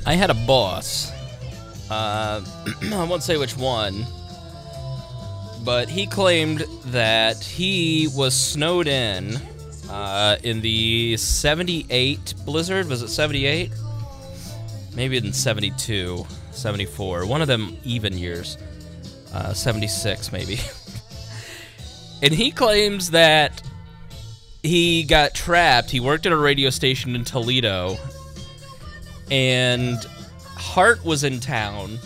I had a boss. I won't say which one, but he claimed that he was snowed in the 78 blizzard. Was it 78? Maybe in 72, 74. One of them even years. 76 maybe. And he claims that he got trapped. He worked at a radio station in Toledo, and Hart was in town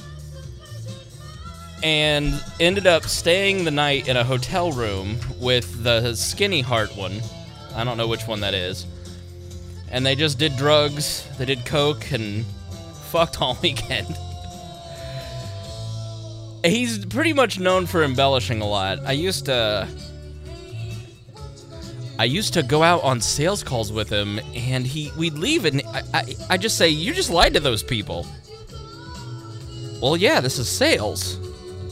and ended up staying the night in a hotel room with the skinny Hart one. I don't know which one that is. And they just did drugs, they did coke, and fucked all weekend. He's pretty much known for embellishing a lot. I used to go out on sales calls with him, and we'd leave, and I just say, "You just lied to those people." Well, yeah, this is sales.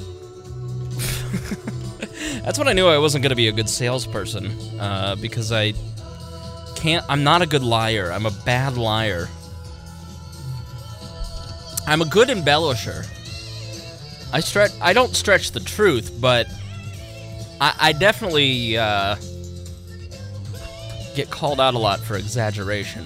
That's when I knew I wasn't going to be a good salesperson, because I'm not a good liar. I'm a bad liar. I'm a good embellisher. I don't stretch the truth, but I definitely get called out a lot for exaggeration.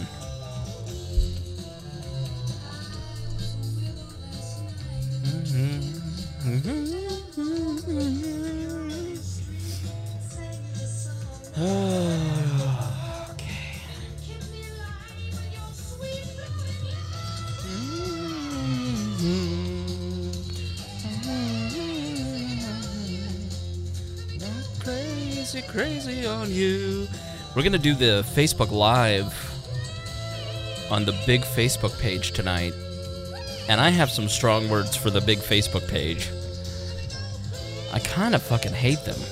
Crazy on you. We're gonna do the Facebook Live on the big Facebook page tonight, and I have some strong words for the big Facebook page. I kind of fucking hate them.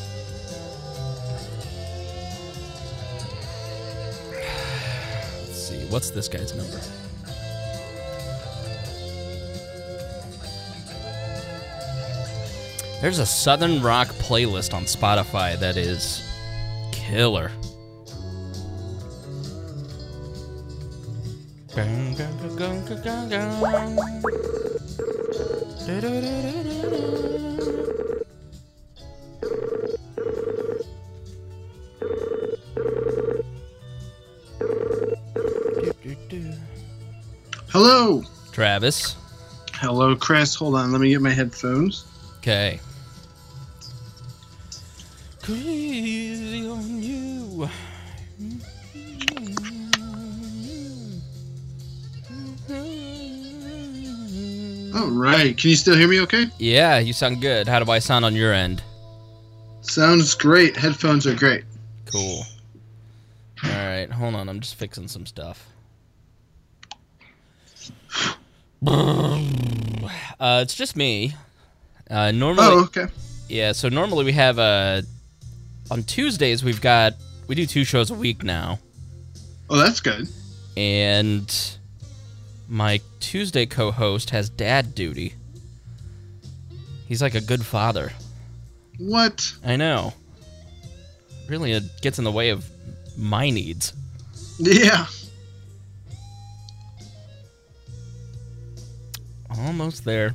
Let's see, what's this guy's number? There's a Southern rock playlist on Spotify that is killer. Hello. Travis. Hello, Chris. Hold on, let me get my headphones. Okay. Crazy on you. All right. Can you still hear me okay? Yeah, you sound good. How do I sound on your end? Sounds great. Headphones are great. Cool. All right, hold on. I'm just fixing some stuff. It's just me. Normally. Oh, okay. Yeah, so normally we have on Tuesdays we do 2 shows a week now. Oh, that's good. And my Tuesday co-host has dad duty. He's like a good father. What? I know. Really, it gets in the way of my needs. Yeah. Almost there.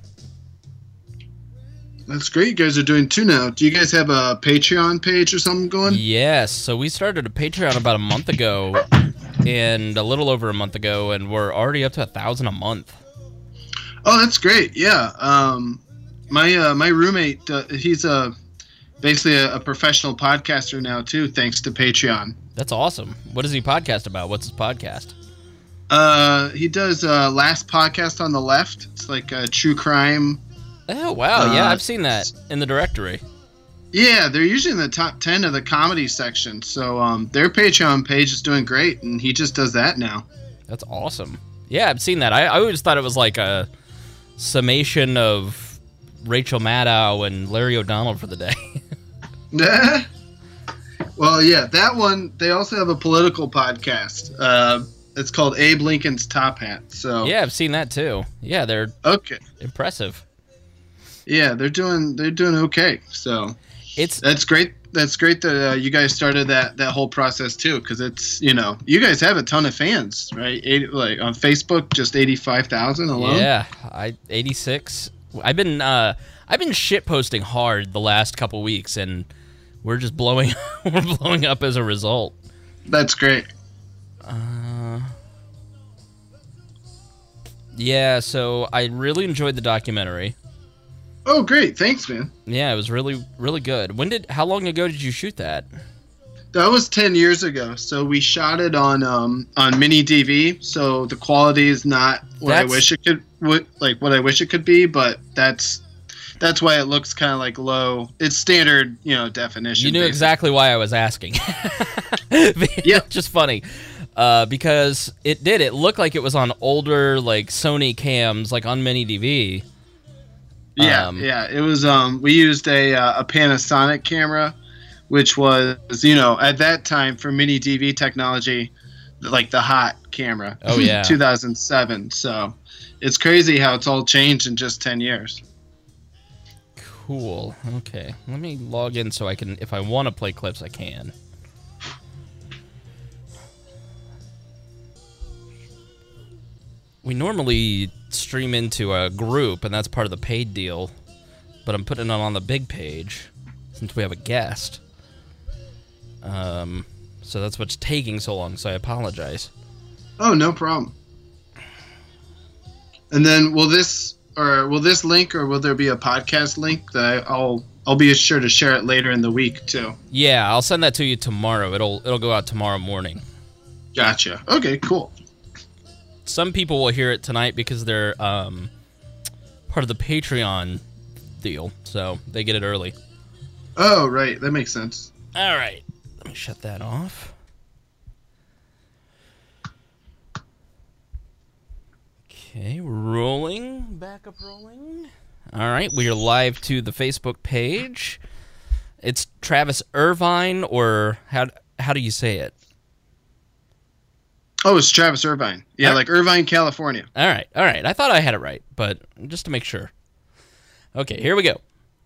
That's great. You guys are doing 2 now. Do you guys have a Patreon page or something going? Yes. So we started a Patreon about a month ago, and a little over a month ago, and we're already up to 1,000 a month. Oh, that's great. Yeah. My roommate, he's basically a professional podcaster now too, thanks to Patreon. That's awesome. What does he podcast about? What's his podcast? He does Last Podcast on the Left. It's like a true crime. Oh, wow. Yeah, I've seen that in the directory. Yeah, they're usually in the top 10 of the comedy section. So their Patreon page is doing great, and he just does that now. That's awesome. Yeah, I've seen that. I always thought it was like a summation of Rachel Maddow and Larry O'Donnell for the day. Well, yeah, that one, they also have a political podcast. It's called Abe Lincoln's Top Hat. So yeah, I've seen that too. Yeah, they're okay. Impressive. Yeah, they're doing okay. So that's great. that's great that you guys started that whole process too, because it's, you guys have a ton of fans, right? Like on Facebook, just 85,000 alone. Yeah, 86. I've been shit posting hard the last couple weeks, and we're just blowing up as a result. That's great. Yeah, so I really enjoyed the documentary. Oh, great! Thanks, man. Yeah, it was really, really good. How long ago did you shoot that? That was 10 years ago. So we shot it on mini DV. So the quality is not what I wish it could be, but that's why it looks kind of like low. It's standard, definition. You knew exactly why I was asking. Yeah, just funny. Because it looked like it was on older like Sony cams, like on mini DV. Yeah, it was. We used a Panasonic camera, which was, at that time for mini DV technology, like the hot camera. Oh yeah, 2007. So it's crazy how it's all changed in just 10 years. Cool. Okay, let me log in so I can, if I want to play clips, I can. We normally stream into a group, and that's part of the paid deal, but I'm putting it on the big page since we have a guest. So that's what's taking so long, so I apologize. Oh, no problem. And then will this link, or will there be a podcast link that I'll be sure to share it later in the week too? Yeah, I'll send that to you tomorrow. It'll go out tomorrow morning. Gotcha. Okay, cool. Some people will hear it tonight because they're part of the Patreon deal, so they get it early. Oh, right. That makes sense. All right. Let me shut that off. Okay, rolling. Backup rolling. All right, we are live to the Facebook page. It's Travis Irvine, or how do you say it? Oh, it's Travis Irvine. Yeah, like Irvine, California. All right. I thought I had it right, but just to make sure. Okay, here we go.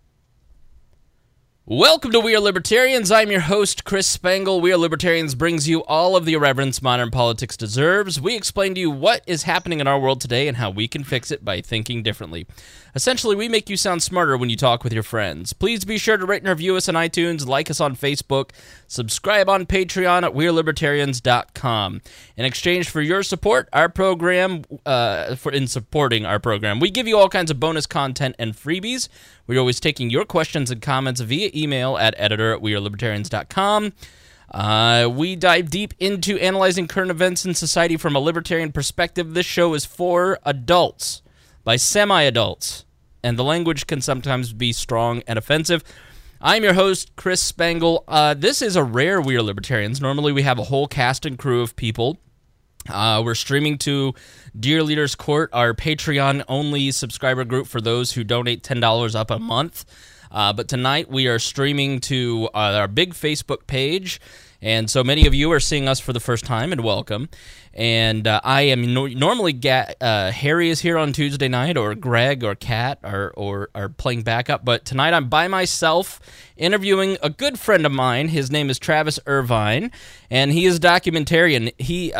Welcome to We Are Libertarians. I'm your host, Chris Spangle. We Are Libertarians brings you all of the irreverence modern politics deserves. We explain to you what is happening in our world today and how we can fix it by thinking differently. Essentially, we make you sound smarter when you talk with your friends. Please be sure to rate and review us on iTunes, like us on Facebook, subscribe on Patreon at WeareLibertarians.com. In exchange for your support, in supporting our program, we give you all kinds of bonus content and freebies. We're always taking your questions and comments via email at editor@wearelibertarians.com. We dive deep into analyzing current events in society from a libertarian perspective. This show is for adults by semi-adults, and the language can sometimes be strong and offensive. I'm your host, Chris Spangle. This is a rare We Are Libertarians. Normally we have a whole cast and crew of people. We're streaming to Dear Leaders Court, our Patreon-only subscriber group for those who donate $10 up a month. But tonight we are streaming to our big Facebook page, and so many of you are seeing us for the first time, and welcome. And I am normally Harry is here on Tuesday night, or Greg or Kat are playing backup, but tonight I'm by myself interviewing a good friend of mine. His name is Travis Irvine, and he is a documentarian. He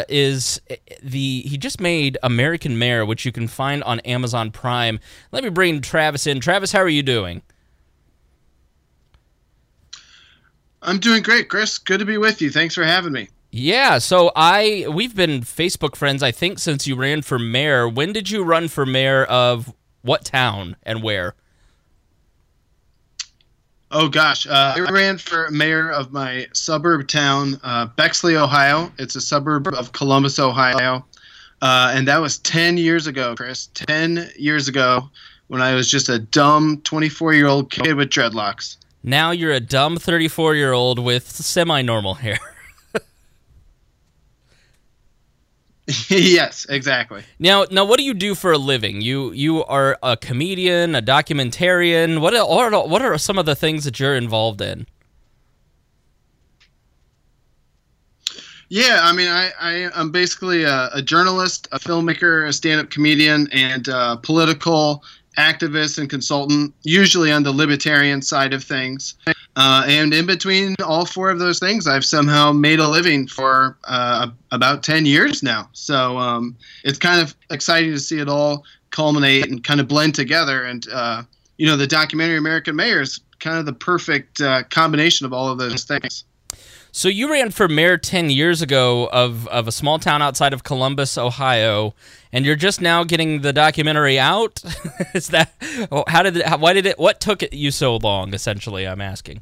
just made American Mayor, which you can find on Amazon Prime. Let me bring Travis in. Travis, how are you doing? I'm doing great, Chris. Good to be with you. Thanks for having me. Yeah, so we've been Facebook friends, I think, since you ran for mayor. When did you run for mayor of what town and where? Oh, gosh. I ran for mayor of my suburb town, Bexley, Ohio. It's a suburb of Columbus, Ohio. And that was 10 years ago, Chris. 10 years ago, when I was just a dumb 24-year-old kid with dreadlocks. Now you're a dumb 34-year-old with semi-normal hair. Yes, exactly. Now, what do you do for a living? You are a comedian, a documentarian. What are some of the things that you're involved in? Yeah, I mean, I'm basically a journalist, a filmmaker, a stand-up comedian, and a political activist and consultant, usually on the libertarian side of things. And in between all four of those things, I've somehow made a living for about 10 years now. So it's kind of exciting to see it all culminate and kind of blend together. And, the documentary American Mayor is kind of the perfect combination of all of those things. So you ran for mayor 10 years ago of a small town outside of Columbus, Ohio, and you're just now getting the documentary out? Is that what took you so long, essentially, I'm asking?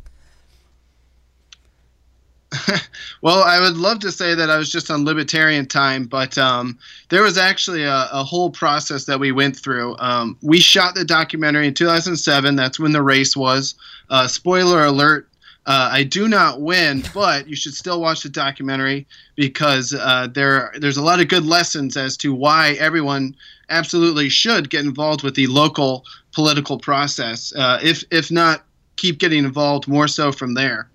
Well, I would love to say that I was just on libertarian time, but there was actually a whole process that we went through. We shot the documentary in 2007. That's when the race was. Spoiler alert. I do not win, but you should still watch the documentary because there's a lot of good lessons as to why everyone absolutely should get involved with the local political process. If not, keep getting involved more so from there.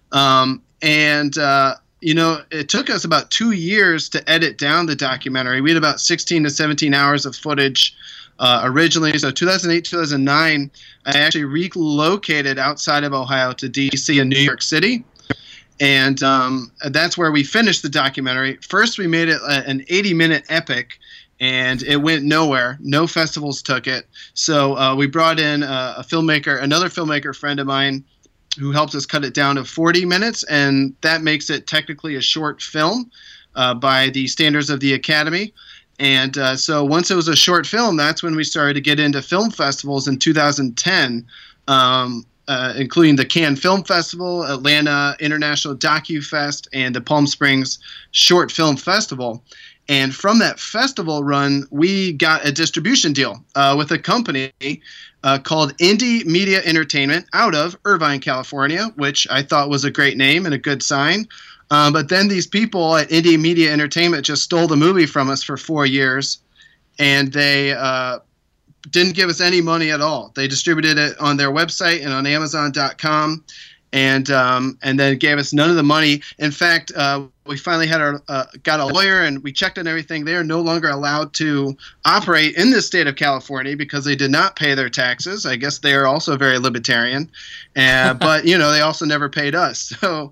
It took us about 2 years to edit down the documentary. We had about 16 to 17 hours of footage originally. So 2008, 2009, I actually relocated outside of Ohio to D.C. and New York City. And that's where we finished the documentary. First, we made it an 80-minute epic, and it went nowhere. No festivals took it. So we brought in another filmmaker friend of mine, who helped us cut it down to 40 minutes, and that makes it technically a short film by the standards of the Academy. And so once it was a short film, that's when we started to get into film festivals in 2010, including the Cannes Film Festival, Atlanta International DocuFest, and the Palm Springs Short Film Festival. And from that festival run, we got a distribution deal with a company called Indie Media Entertainment out of Irvine, California, which I thought was a great name and a good sign. But then these people at Indie Media Entertainment just stole the movie from us for 4 years, and they didn't give us any money at all. They distributed it on their website and on Amazon.com, and then gave us none of the money. In fact, we finally had got a lawyer, and we checked on everything. They are no longer allowed to operate in the state of California because they did not pay their taxes. I guess they are also very libertarian, but they also never paid us. So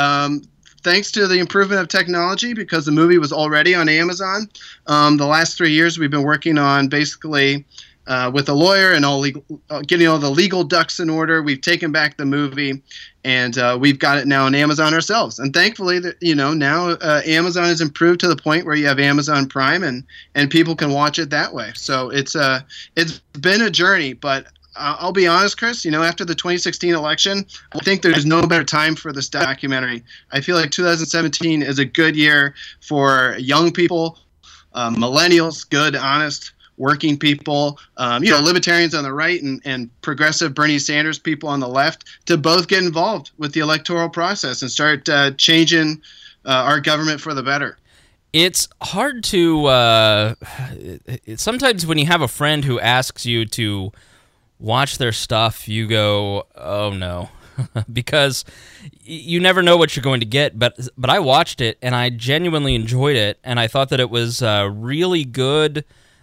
thanks to the improvement of technology, because the movie was already on Amazon, the last 3 years we've been working on basically with a lawyer and getting all the legal ducks in order. We've taken back the movie, and we've got it now on Amazon ourselves. And thankfully, now Amazon has improved to the point where you have Amazon Prime, and people can watch it that way. So it's been a journey, but I'll be honest, Chris, after the 2016 election, I think there's no better time for this documentary. I feel like 2017 is a good year for young people, millennials, good, honest, working people, libertarians on the right and progressive Bernie Sanders people on the left to both get involved with the electoral process and start changing our government for the better. It's hard to sometimes when you have a friend who asks you to watch their stuff, you go, oh no, because you never know what you're going to get. But I watched it, and I genuinely enjoyed it, and I thought that it was really good.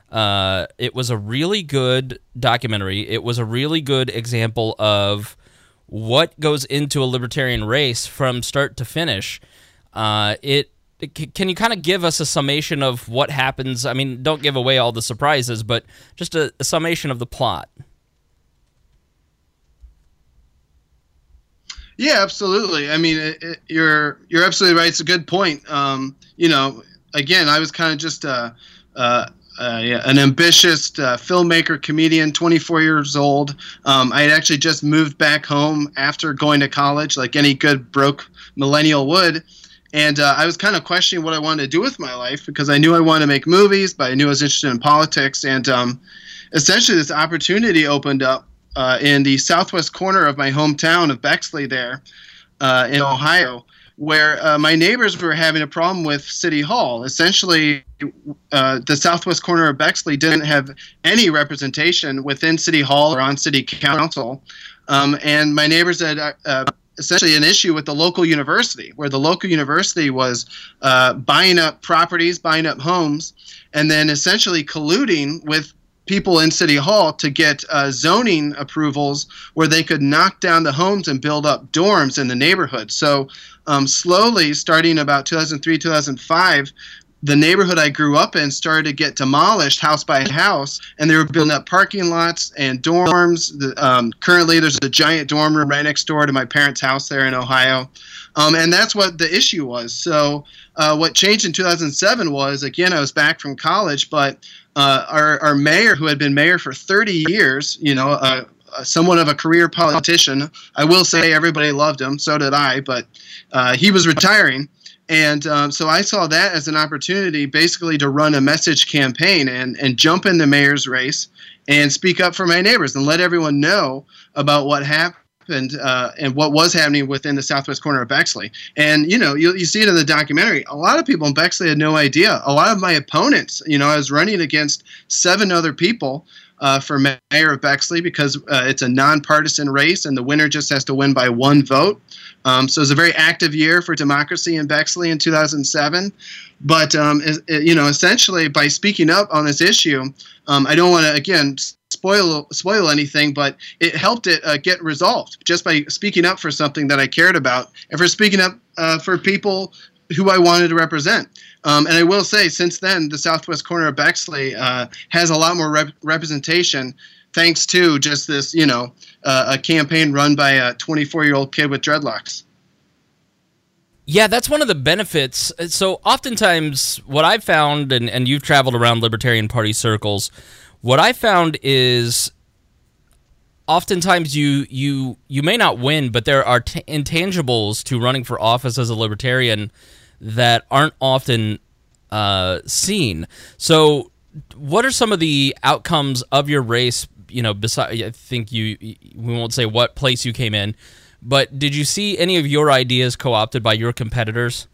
It was a really good documentary. It was a really good example of what goes into a libertarian race from start to finish. Can you kind of give us a summation of what happens? I mean, don't give away all the surprises, but just a summation of the plot. Yeah, absolutely. I mean, you're absolutely right. It's a good point. Again, I was kind of just an ambitious filmmaker, comedian, 24 years old. I had actually just moved back home after going to college, like any good broke millennial would. And I was kind of questioning what I wanted to do with my life, because I knew I wanted to make movies, but I knew I was interested in politics. And essentially this opportunity opened up in the southwest corner of my hometown of Bexley there in Ohio, where my neighbors were having a problem with City Hall. Essentially, the southwest corner of Bexley didn't have any representation within City Hall or on City Council. And my neighbors had essentially an issue with the local university, where the local university was buying up properties, buying up homes, and then essentially colluding with people in City Hall to get zoning approvals where they could knock down the homes and build up dorms in the neighborhood. So slowly, starting about 2003, 2005, the neighborhood I grew up in started to get demolished house by house, and they were building up parking lots and dorms. Currently, there's a giant dorm room right next door to my parents' house there in Ohio. And that's what the issue was. So what changed in 2007 was, again, I was back from college, but our mayor, who had been mayor for 30 years, somewhat of a career politician. I will say everybody loved him. So did I. But he was retiring. And so I saw that as an opportunity basically to run a message campaign and jump in the mayor's race and speak up for my neighbors and let everyone know about what happened and what was happening within the southwest corner of Bexley. And, you see it in the documentary. A lot of people in Bexley had no idea. A lot of my opponents, I was running against 7 other people for mayor of Bexley because it's a nonpartisan race and the winner just has to win by 1 vote. So it was a very active year for democracy in Bexley in 2007. But, essentially by speaking up on this issue, I don't want to, again, spoil anything, but it helped it get resolved just by speaking up for something that I cared about and for speaking up for people who I wanted to represent. And I will say, since then, the southwest corner of Bexley has a lot more representation thanks to just this, a campaign run by a 24-year-old kid with dreadlocks. Yeah, that's one of the benefits. So oftentimes what I've found, and you've traveled around Libertarian Party circles, what I found is oftentimes you may not win, but there are intangibles to running for office as a libertarian that aren't often seen. So what are some of the outcomes of your race? Besides, I think we won't say what place you came in, but did you see any of your ideas co-opted by your competitors?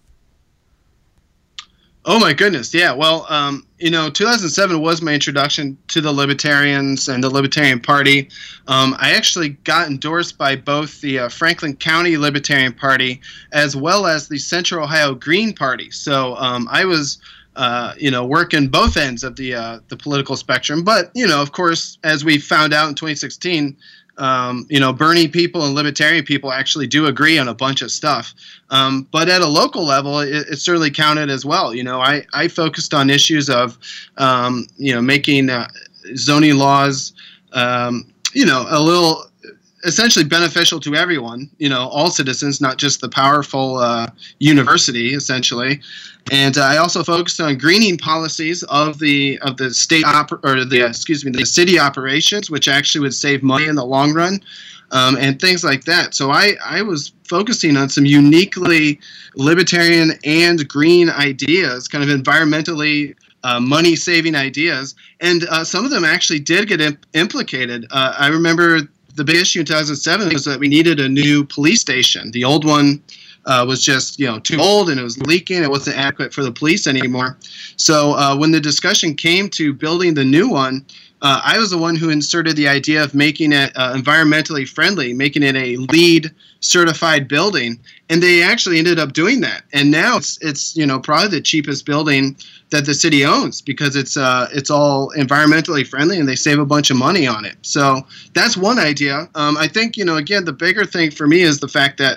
Oh my goodness, yeah. Well, 2007 was my introduction to the Libertarians and the Libertarian Party. I actually got endorsed by both the Franklin County Libertarian Party as well as the Central Ohio Green Party. So I was, working both ends of the political spectrum. But of course, as we found out in 2016. Bernie people and Libertarian people actually do agree on a bunch of stuff. But at a local level, it certainly counted as well. I focused on issues of, making zoning laws, a little essentially beneficial to everyone, all citizens, not just the powerful university, essentially. And I also focused on greening policies of the state the city operations, which actually would save money in the long run, and things like that. So I was focusing on some uniquely libertarian and green ideas, kind of environmentally money-saving ideas, and some of them actually did get implicated. I remember the big issue in 2007 was that we needed a new police station. The old one was just too old and it was leaking. It wasn't adequate for the police anymore. So when the discussion came to building the new one, I was the one who inserted the idea of making it environmentally friendly, making it a LEED certified building, and they actually ended up doing that. And now it's probably the cheapest building that the city owns because it's all environmentally friendly and they save a bunch of money on it. So that's one idea. I think again the bigger thing for me is the fact that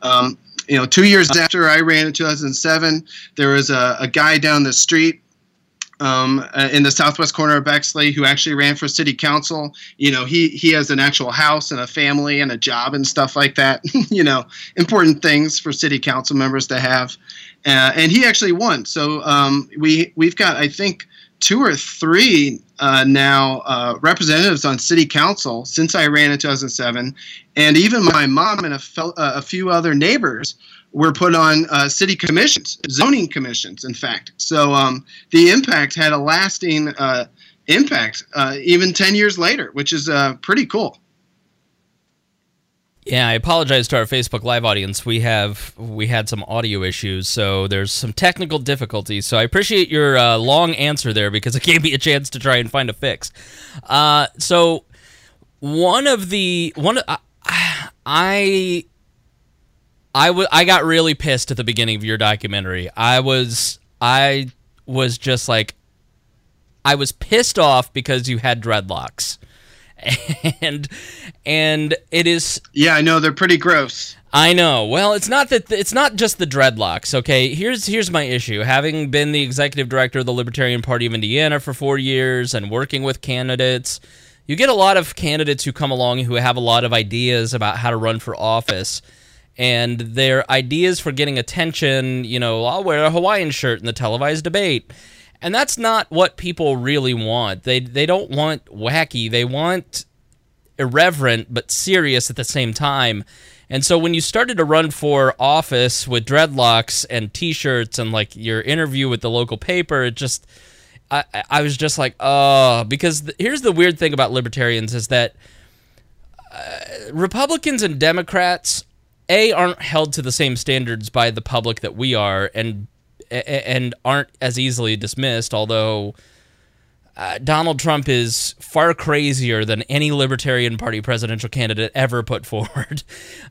2 years after I ran in 2007, there was a guy down the street in the southwest corner of Bexley who actually ran for city council. He has an actual house and a family and a job and stuff like that. Important things for city council members to have. And he actually won. So we've got, I think, 2 or 3 now representatives on city council since I ran in 2007. And even my mom and a few other neighbors were put on city commissions, zoning commissions, in fact. So the impact had a lasting impact even 10 years later, which is pretty cool. Yeah, I apologize to our Facebook Live audience. We had some audio issues, so there's some technical difficulties. So I appreciate your long answer there because it gave me a chance to try and find a fix. So I got really pissed at the beginning of your documentary. I was just like, I was pissed off because you had dreadlocks. And it is. Yeah, I know they're pretty gross. I know. Well, it's not just the dreadlocks. Okay, here's my issue. Having been the executive director of the Libertarian Party of Indiana for 4 years and working with candidates, you get a lot of candidates who come along who have a lot of ideas about how to run for office, and their ideas for getting attention. I'll wear a Hawaiian shirt in the televised debate. And that's not what people really want. They don't want wacky. They want irreverent but serious at the same time. And so when you started to run for office with dreadlocks and T-shirts and like your interview with the local paper, it just I was just like, oh, because here's the weird thing about libertarians is that Republicans and Democrats aren't held to the same standards by the public that we are, and aren't as easily dismissed, although Donald Trump is far crazier than any Libertarian Party presidential candidate ever put forward.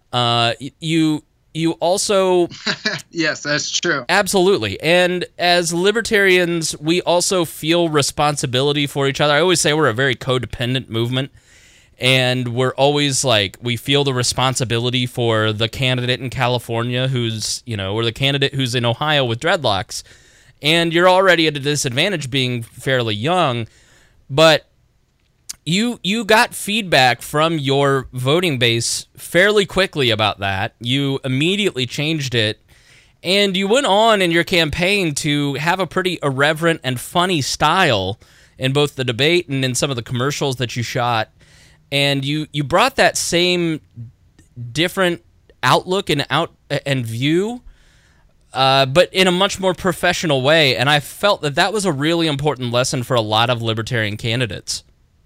You also... Yes, that's true. Absolutely. And as libertarians, we also feel responsibility for each other. I always say we're a very codependent movement. And we're always like, we feel the responsibility for the candidate in California who's, or the candidate who's in Ohio with dreadlocks. And you're already at a disadvantage being fairly young. But you got feedback from your voting base fairly quickly about that. You immediately changed it. And you went on in your campaign to have a pretty irreverent and funny style in both the debate and in some of the commercials that you shot. And you brought that same different outlook and view, but in a much more professional way. And I felt that was a really important lesson for a lot of libertarian candidates.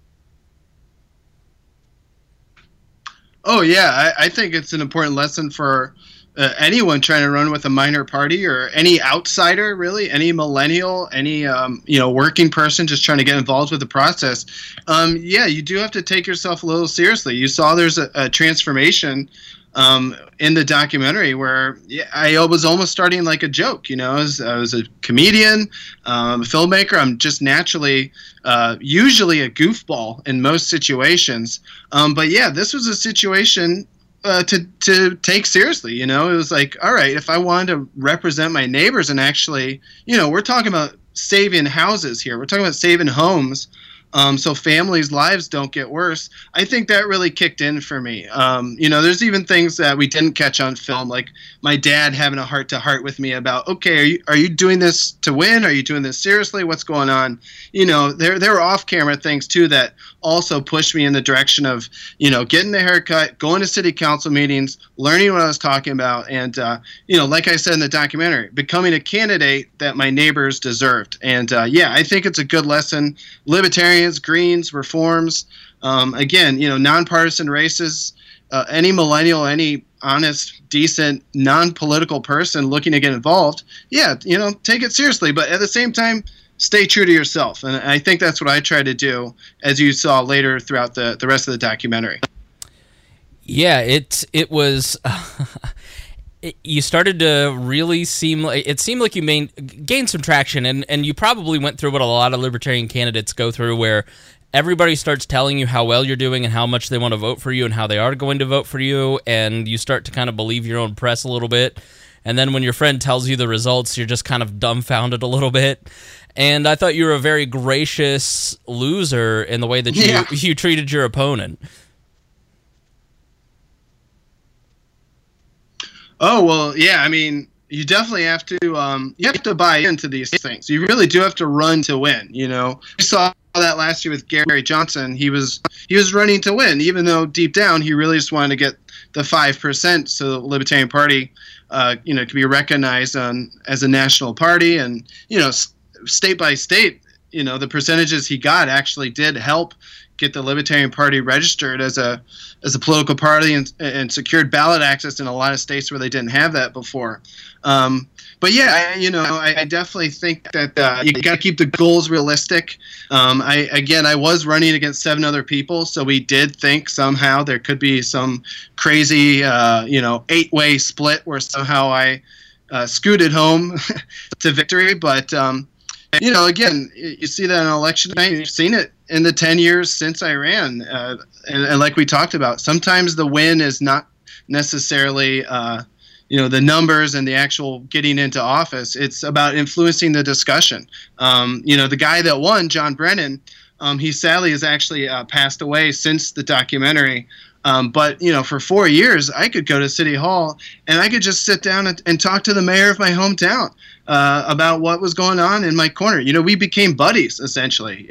Oh, yeah. I think it's an important lesson for anyone trying to run with a minor party, or any outsider, really, any millennial, any working person just trying to get involved with the process. Yeah, you do have to take yourself a little seriously. You saw there's a transformation in the documentary where I was almost starting like a joke. I was a comedian, a filmmaker. I'm just naturally usually a goofball in most situations. But yeah, this was a situation to take seriously. It was like, all right, if I wanted to represent my neighbors and actually, we're talking about saving houses here. We're talking about saving homes. So families' lives don't get worse. I think that really kicked in for me. There's even things that we didn't catch on film, like my dad having a heart-to-heart with me about, okay, are you doing this to win? Are you doing this seriously? What's going on? There were off-camera things too that also pushed me in the direction of, getting the haircut, going to city council meetings, learning what I was talking about, and like I said in the documentary, becoming a candidate that my neighbors deserved. And I think it's a good lesson. Libertarians, Greens, reforms, again, nonpartisan races, any millennial, any honest, decent, non-political person looking to get involved, take it seriously, but at the same time, stay true to yourself. And I think that's what I try to do, as you saw later throughout the rest of the documentary. Yeah, it was... You started to really seemed like you gained some traction, and you probably went through what a lot of libertarian candidates go through, where everybody starts telling you how well you're doing and how much they want to vote for you and how they are going to vote for you, and you start to kind of believe your own press a little bit. And then when your friend tells you the results, you're just kind of dumbfounded a little bit. And I thought you were a very gracious loser in the way that you treated your opponent. Oh, well, yeah, I mean, you definitely have to buy into these things. You really do have to run to win, We saw that last year with Gary Johnson. He was running to win, even though deep down he really just wanted to get the 5% so the Libertarian Party, could be recognized as a national party. And, state by state, the percentages he got actually did help get the Libertarian Party registered as a political party and secured ballot access in a lot of states where they didn't have that before. But yeah, I definitely think that you got to keep the goals realistic. I was running against 7 other people, so we did think somehow there could be some crazy 8-way split where somehow I scooted home to victory. But again, you see that on election night. You've seen it in the 10 years since I ran. And like we talked about, sometimes the win is not necessarily, the numbers and the actual getting into office. It's about influencing the discussion. The guy that won, John Brennan, he sadly has actually passed away since the documentary. But for 4 years, I could go to City Hall and I could just sit down and talk to the mayor of my hometown about what was going on in my corner. We became buddies, essentially,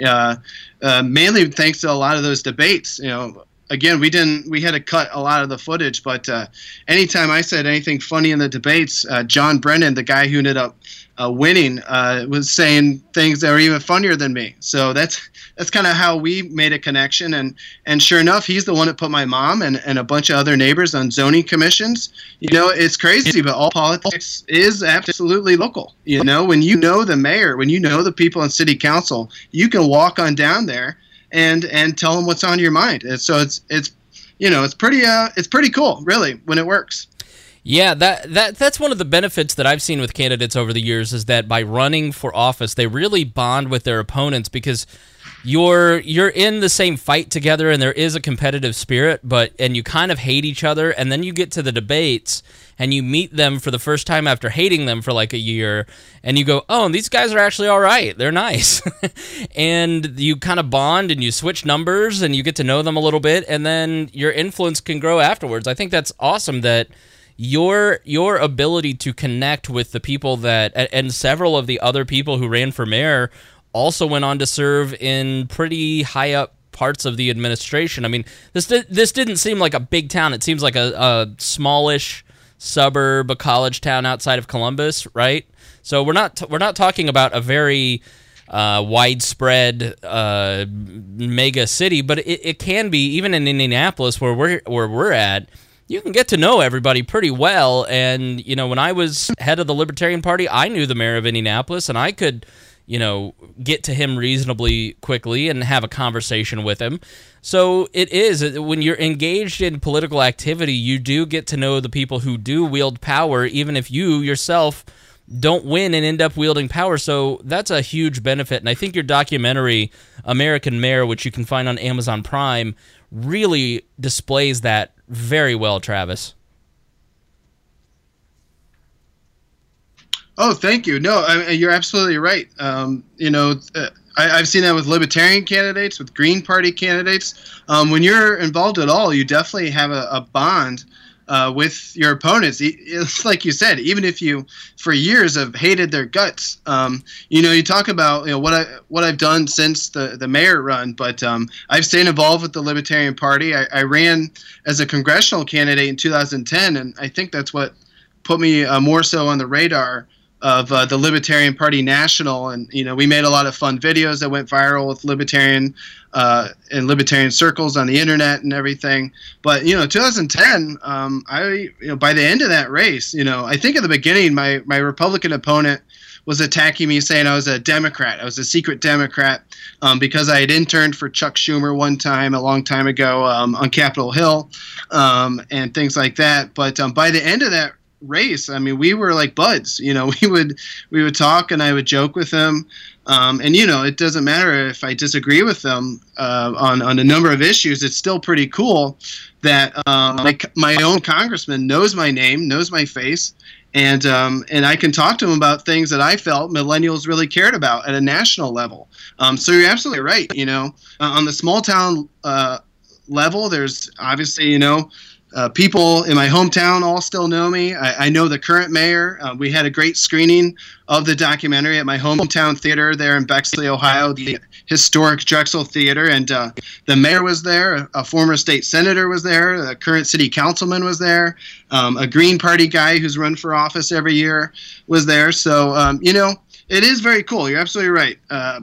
mainly thanks to a lot of those debates. Again, we had to cut a lot of the footage, but anytime I said anything funny in the debates, John Brennan, the guy who ended up winning, was saying things that were even funnier than me. So that's kind of how we made a connection. And sure enough, he's the one that put my mom and a bunch of other neighbors on zoning commissions. It's crazy, but all politics is absolutely local. When you know the mayor, when you know the people in city council, you can walk on down there and tell them what's on your mind. And so it's pretty cool, really, when it works. Yeah, that's one of the benefits that I've seen with candidates over the years, is that by running for office, they really bond with their opponents, because you're in the same fight together and there is a competitive spirit, and you kind of hate each other, and then you get to the debates and you meet them for the first time after hating them for like a year, and you go, oh, these guys are actually all right. They're nice. And you kind of bond and you switch numbers and you get to know them a little bit, and then your influence can grow afterwards. I think that's awesome that your ability to connect with the people that, and several of the other people who ran for mayor also went on to serve in pretty high up parts of the administration. I mean, this didn't seem like a big town. It seems like a smallish suburb, a college town outside of Columbus, right? So we're not talking about a very widespread mega city, but it can be, even in Indianapolis where we're at. You can get to know everybody pretty well. And when I was head of the Libertarian Party, I knew the mayor of Indianapolis, and I could get to him reasonably quickly and have a conversation with him. So it is, when you're engaged in political activity, you do get to know the people who do wield power, even if you yourself don't win and end up wielding power. So that's a huge benefit. And I think your documentary, American Mayor, which you can find on Amazon Prime, really displays that very well, Travis. Oh, thank you. No, you're absolutely right. I've seen that with Libertarian candidates, with Green Party candidates. When you're involved at all, you definitely have a bond with your opponents. It's like you said, even if you, for years, have hated their guts. You talk about what I've done since the mayor run, but I've stayed involved with the Libertarian Party. I ran as a congressional candidate in 2010, and I think that's what put me more so on the radar of the Libertarian Party National. And we made a lot of fun videos that went viral with libertarian and libertarian circles on the internet and everything. But 2010, by the end of that race, I think at the beginning my Republican opponent was attacking me, saying I was a Democrat. I was a secret Democrat because I had interned for Chuck Schumer one time, a long time ago, on Capitol Hill, and things like that. But by the end of that race, I mean, we were like buds. We would talk, and I would joke with him. And it doesn't matter if I disagree with them on a number of issues. It's still pretty cool that my own congressman knows my name, knows my face, and I can talk to him about things that I felt millennials really cared about at a national level. So you're absolutely right. On the small town level, there's obviously people in my hometown all still know me. I know the current mayor. We had a great screening of the documentary at my hometown theater there in Bexley, Ohio, the historic Drexel Theater. And the mayor was there. A former state senator was there. A current city councilman was there. A Green Party guy who's run for office every year was there. So, it is very cool. You're absolutely right.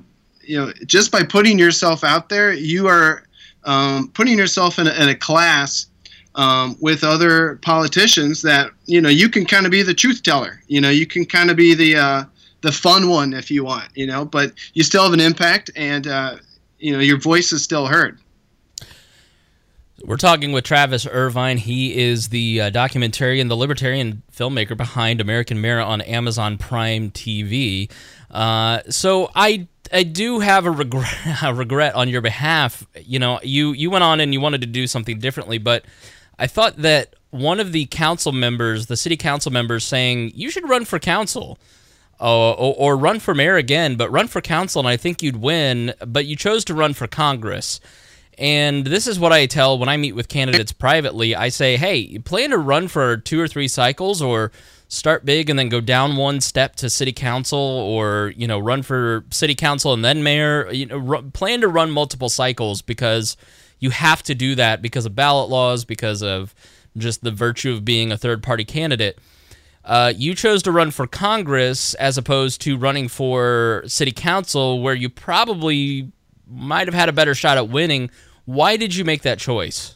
Just by putting yourself out there, you are putting yourself in a class with other politicians that you can kind of be the truth teller. You can kind of be the fun one if you want. But you still have an impact, and your voice is still heard. We're talking with Travis Irvine. He is the documentarian, the libertarian filmmaker behind American Mayor on Amazon Prime TV. So I do have a regret on your behalf. You know, you went on and you wanted to do something differently, but I thought that one of the council members, the city council members, saying you should run for council. Or run for mayor again, but run for council, and I think you'd win, but you chose to run for Congress. And this is what I tell when I meet with candidates privately. I say, hey, you plan to run for 2 or 3 cycles, or start big and then go down one step to city council, or, you know, run for city council and then mayor. You know, plan to run multiple cycles, because you have to do that because of ballot laws, because of just the virtue of being a third-party candidate. You chose to run for Congress as opposed to running for city council, where you probably might have had a better shot at winning. Why did you make that choice?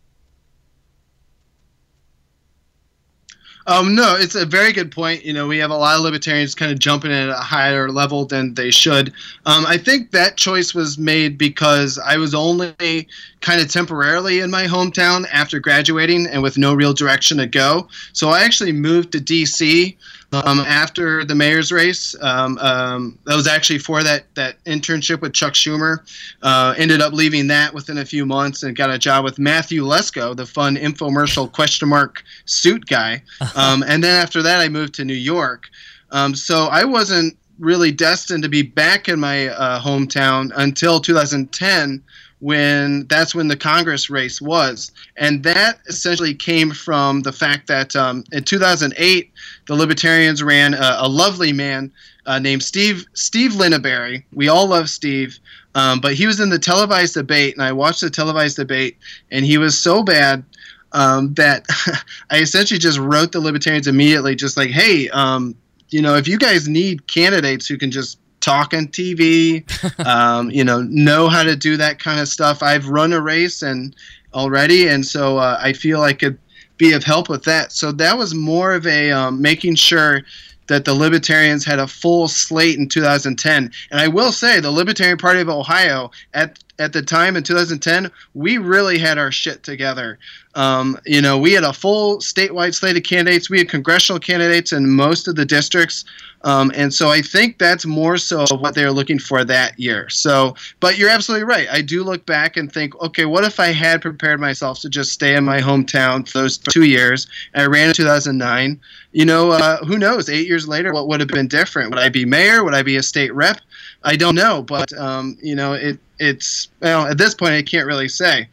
No, it's a very good point. You know, we have a lot of libertarians kind of jumping at a higher level than they should. I think that choice was made because I was only kind of temporarily in my hometown after graduating and with no real direction to go. So I actually moved to D.C. After the mayor's race. That was actually for that internship with Chuck Schumer. Ended up leaving that within a few months and got a job with Matthew Lesko, the fun infomercial question mark suit guy. And then after that, I moved to New York. So I wasn't really destined to be back in my hometown until 2010, that's when the Congress race was. And that essentially came from the fact that in 2008, the Libertarians ran a lovely man named Steve Linneberry. We all love Steve, but he was in the televised debate, and I watched the televised debate, and he was so bad that I essentially just wrote the Libertarians immediately, just like, hey, you know, if you guys need candidates who can just talk on TV, know how to do that kind of stuff. I've run a race already, and so I feel I could be of help with that. So that was more of a making sure that the Libertarians had a full slate in 2010. And I will say the Libertarian Party of Ohio at the time in 2010, we really had our shit together. We had a full statewide slate of candidates. We had congressional candidates in most of the districts. And so I think that's more so what they were looking for that year. So, but you're absolutely right. I do look back and think, okay, what if I had prepared myself to just stay in my hometown for those 2 years? And I ran in 2009. Who knows? 8 years later, what would have been different? Would I be mayor? Would I be a state rep? I don't know. But, it's at this point, I can't really say.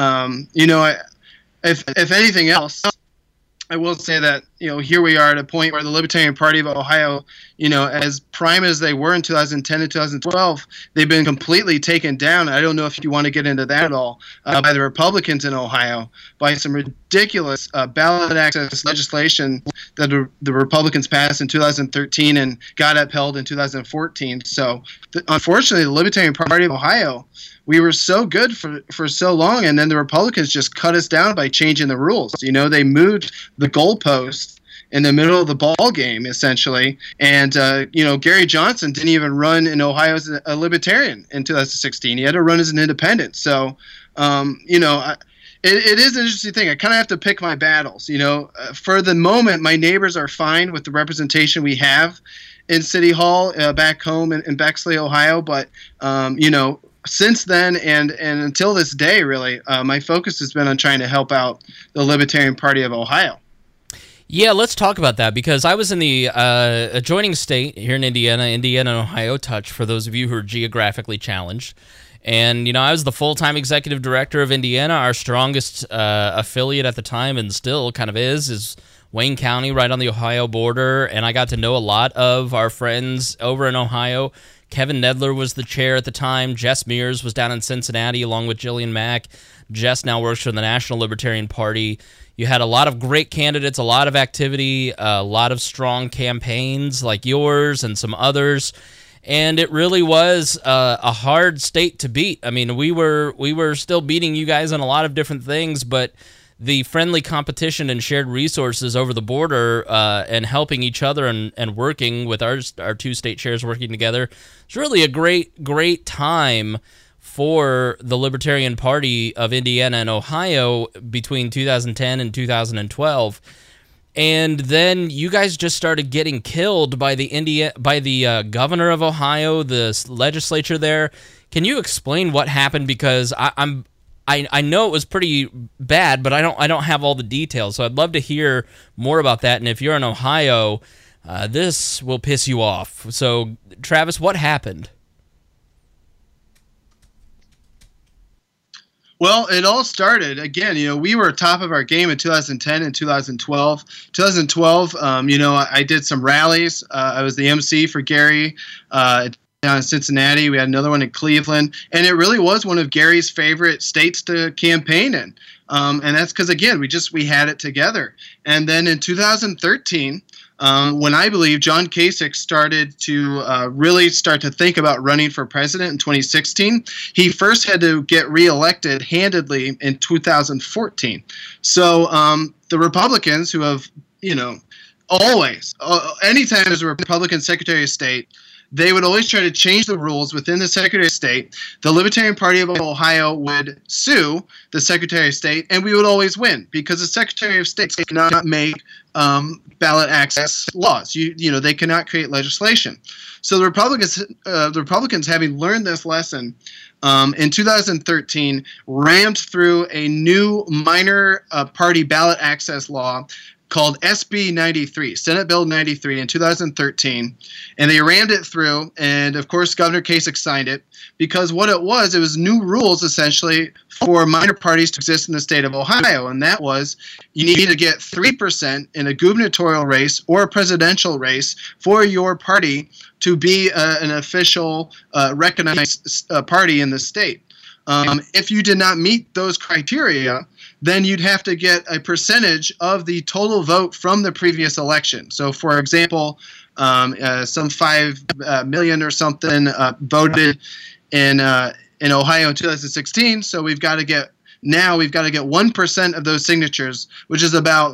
If anything else, I will say that, here we are at a point where the Libertarian Party of Ohio, as prime as they were in 2010 and 2012, they've been completely taken down. I don't know if you want to get into that at all, by the Republicans in Ohio, by some ridiculous ballot access legislation that the Republicans passed in 2013 and got upheld in 2014. So, unfortunately, the Libertarian Party of Ohio, we were so good for so long, and then the Republicans just cut us down by changing the rules. They moved the goalpost in the middle of the ball game, essentially. And, Gary Johnson didn't even run in Ohio as a Libertarian in 2016. He had to run as an independent. So, it is an interesting thing. I kind of have to pick my battles. For the moment, my neighbors are fine with the representation we have in City Hall back home in Bexley, Ohio. But, since then and until this day, really, my focus has been on trying to help out the Libertarian Party of Ohio. Yeah, let's talk about that, because I was in the adjoining state here in Indiana and Ohio touch, for those of you who are geographically challenged. And, I was the full-time executive director of Indiana. Our strongest affiliate at the time, and still kind of is Wayne County, right on the Ohio border. And I got to know a lot of our friends over in Ohio. Kevin Nedler was the chair at the time. Jess Mears was down in Cincinnati along with Jillian Mack. Jess now works for the National Libertarian Party. You had a lot of great candidates, a lot of activity, a lot of strong campaigns like yours and some others. And it really was a hard state to beat. I mean, we were still beating you guys on a lot of different things, but the friendly competition and shared resources over the border and helping each other and working with our two state chairs working together, it's really a great time for the Libertarian Party of Indiana and Ohio between 2010 and 2012. And then you guys just started getting killed by the governor of Ohio, the legislature there. Can you explain what happened? Because I know it was pretty bad, but I don't have all the details. So I'd love to hear more about that. And if you're in Ohio, this will piss you off. So Travis, what happened? Well, it all started, again, we were top of our game in 2010 and 2012. 2012, I did some rallies. I was the MC for Gary down in Cincinnati. We had another one in Cleveland. And it really was one of Gary's favorite states to campaign in. And that's because, again, we had it together. And then in 2013, when I believe John Kasich started to really start to think about running for president in 2016, he first had to get reelected handedly in 2014. So the Republicans who have, always, anytime there's a Republican Secretary of State, they would always try to change the rules within the Secretary of State. The Libertarian Party of Ohio would sue the Secretary of State, and we would always win because the Secretary of State cannot make ballot access laws. They cannot create legislation. So the Republicans, having learned this lesson, in 2013, rammed through a new minor party ballot access law called SB 93, Senate Bill 93 in 2013, and they rammed it through, and of course Governor Kasich signed it, because what it was new rules essentially for minor parties to exist in the state of Ohio, and that was you need to get 3% in a gubernatorial race or a presidential race for your party to be an official recognized party in the state. If you did not meet those criteria, then you'd have to get a percentage of the total vote from the previous election. So, for example, some 5 million or something voted in Ohio in 2016. So we've got to get 1% of those signatures, which is about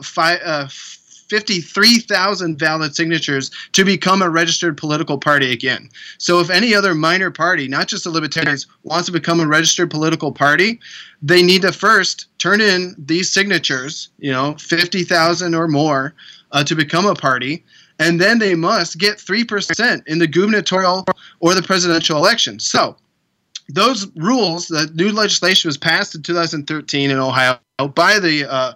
53,000 valid signatures to become a registered political party again. So if any other minor party, not just the Libertarians, wants to become a registered political party, they need to first turn in these signatures, 50,000 or more, to become a party, and then they must get 3% in the gubernatorial or the presidential election. So those rules, the new legislation was passed in 2013 in Ohio by the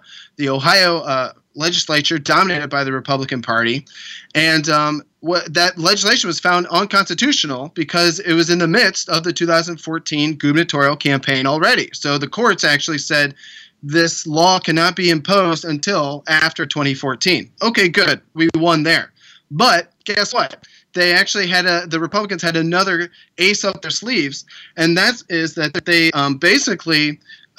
Ohio legislature dominated by the Republican Party, and that legislation was found unconstitutional because it was in the midst of the 2014 gubernatorial campaign already. So the courts actually said this law cannot be imposed until after 2014. Okay, good. We won there. But guess what? They actually the Republicans had another ace up their sleeves, and that is that they basically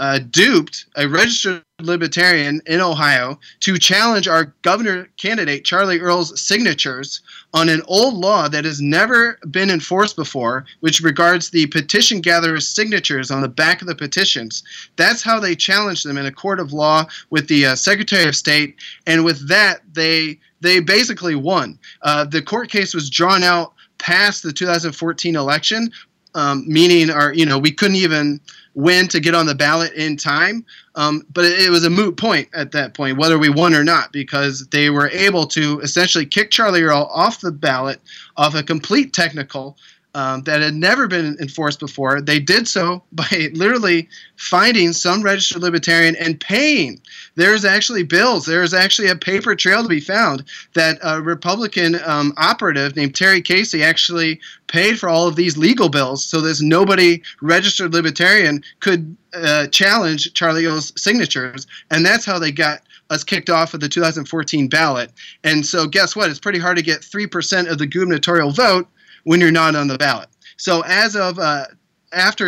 duped a registered Libertarian in Ohio to challenge our governor candidate, Charlie Earl's signatures on an old law that has never been enforced before, which regards the petition gatherer's signatures on the back of the petitions. That's how they challenged them in a court of law with the Secretary of State, and with that, they basically won. The court case was drawn out past the 2014 election, meaning we couldn't even win to get on the ballot in time. But it was a moot point at that point, whether we won or not, because they were able to essentially kick Charlie Earl off the ballot off a complete technical that had never been enforced before. They did so by literally finding some registered Libertarian and paying. There's actually bills. There's actually a paper trail to be found that a Republican operative named Terry Casey actually paid for all of these legal bills so that nobody registered Libertarian could challenge Charlie Earl's signatures. And that's how they got us kicked off of the 2014 ballot. And so guess what? It's pretty hard to get 3% of the gubernatorial vote when you're not on the ballot. So as of after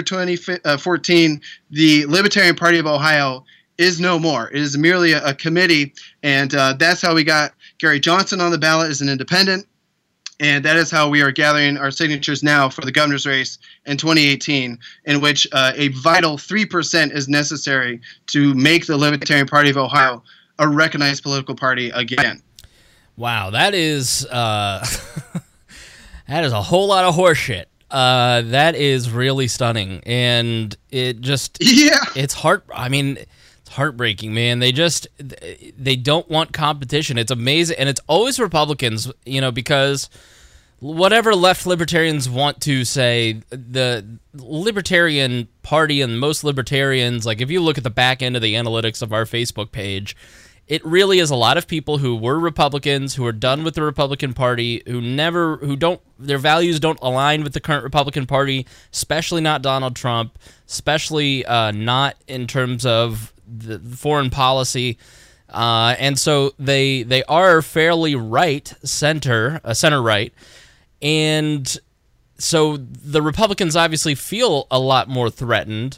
2014, the Libertarian Party of Ohio is no more. It is merely a committee, and that's how we got Gary Johnson on the ballot as an independent, and that is how we are gathering our signatures now for the governor's race in 2018, in which a vital 3% is necessary to make the Libertarian Party of Ohio a recognized political party again. Wow, that is... That is a whole lot of horseshit. That is really stunning, and it just it's heartbreaking, man. They don't want competition. It's amazing, and it's always Republicans, because whatever left libertarians want to say, the Libertarian Party and most libertarians, like if you look at the back end of the analytics of our Facebook page, it really is a lot of people who were Republicans, who are done with the Republican Party, their values don't align with the current Republican Party, especially not Donald Trump, especially not in terms of the foreign policy. And so they are fairly center-right. And so the Republicans obviously feel a lot more threatened,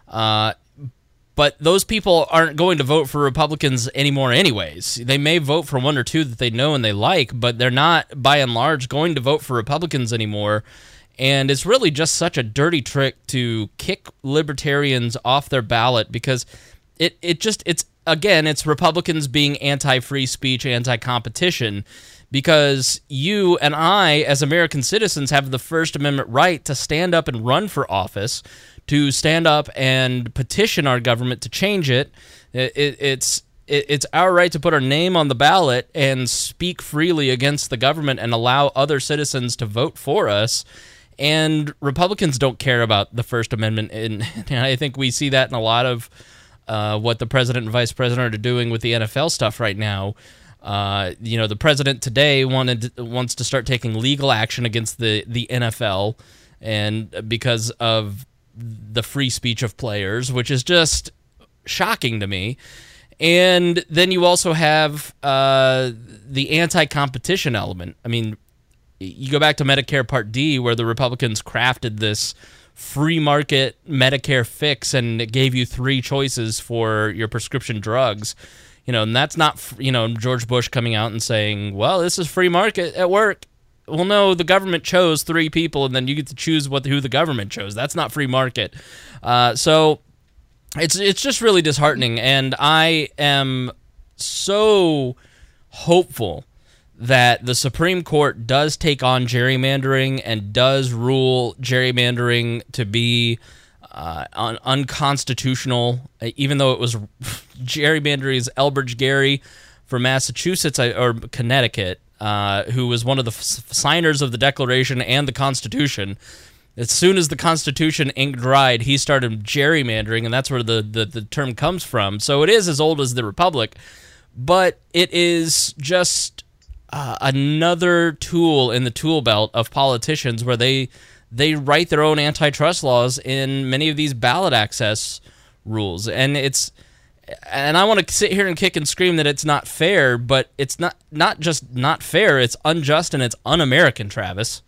but those people aren't going to vote for Republicans anymore anyways. They may vote for one or two that they know and they like, but they're not, by and large, going to vote for Republicans anymore. And it's really just such a dirty trick to kick libertarians off their ballot, because it's Republicans being anti-free speech, anti-competition, because you and I, as American citizens, have the First Amendment right to stand up and run for office, to stand up and petition our government to change it. It's our right to put our name on the ballot and speak freely against the government and allow other citizens to vote for us. And Republicans don't care about the First Amendment, and I think we see that in a lot of what the president and vice president are doing with the NFL stuff right now. The president today wants to start taking legal action against the NFL, and because of the free speech of players, which is just shocking to me. And then you also have the anti-competition element. I mean, you go back to Medicare Part D, where the Republicans crafted this free market Medicare fix, and it gave you 3 choices for your prescription drugs. And that's not, George Bush coming out and saying, well, this is free market at work. Well, no, the government chose 3 people, and then you get to choose who the government chose. That's not free market. So it's just really disheartening, and I am so hopeful that the Supreme Court does take on gerrymandering and does rule gerrymandering to be unconstitutional, even though it was gerrymandering's Elbridge Gerry from Massachusetts or Connecticut, who was one of the signers of the Declaration and the Constitution. As soon as the Constitution ink dried, he started gerrymandering, and that's where the term comes from. So it is as old as the Republic, but it is just another tool in the tool belt of politicians, where they write their own antitrust laws in many of these ballot access rules. And I want to sit here and kick and scream that it's not fair, but it's not just not fair, it's unjust and it's un-American, Travis.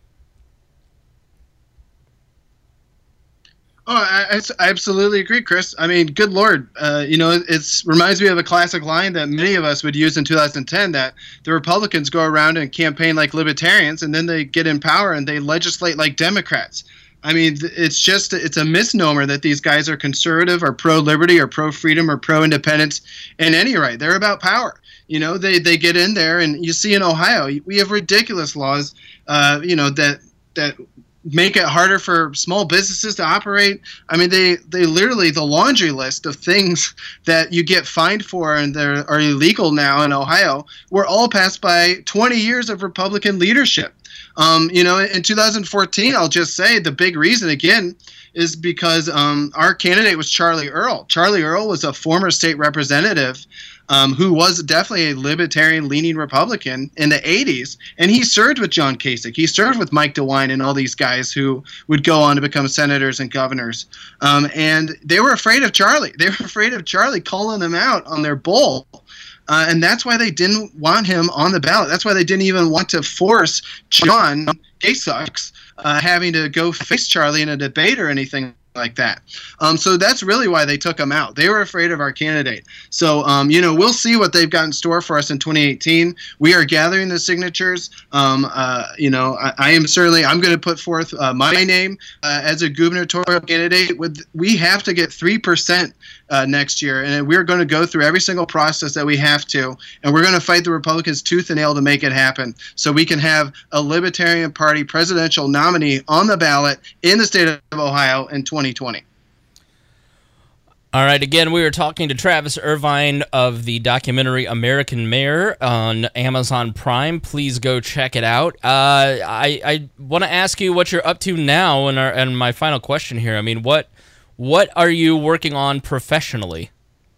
Oh, I absolutely agree, Chris. I mean, good Lord. It reminds me of a classic line that many of us would use in 2010, that the Republicans go around and campaign like libertarians, and then they get in power and they legislate like Democrats. I mean, it's a misnomer that these guys are conservative or pro-liberty or pro-freedom or pro-independence in any right. They're about power. They get in there, and you see in Ohio, we have ridiculous laws, that make it harder for small businesses to operate. I mean, they literally, the laundry list of things that you get fined for and that are illegal now in Ohio were all passed by 20 years of Republican leadership. In 2014, I'll just say the big reason, again, is because our candidate was Charlie Earl. Charlie Earl was a former state representative who was definitely a libertarian-leaning Republican in the 80s, and he served with John Kasich. He served with Mike DeWine and all these guys who would go on to become senators and governors. And they were afraid of Charlie. They were afraid of Charlie calling them out on their bull. And that's why they didn't want him on the ballot. That's why they didn't even want to force John Kasich having to go face Charlie in a debate or anything like that. So that's really why they took him out. They were afraid of our candidate. So, we'll see what they've got in store for us in 2018. We are gathering the signatures. I'm going to put forth my name as a gubernatorial candidate. We have to get 3% next year, and we're going to go through every single process that we have to, and we're going to fight the Republicans tooth and nail to make it happen, so we can have a Libertarian Party presidential nominee on the ballot in the state of Ohio in 2020. All right, again, we were talking to Travis Irvine of the documentary American Mayor on Amazon Prime. Please go check it out. I want to ask you what you're up to now, and my final question here. I mean, what are you working on professionally?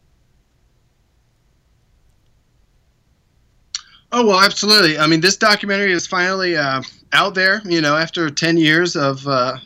Oh, well, absolutely. I mean, this documentary is finally out there, after 10 years of,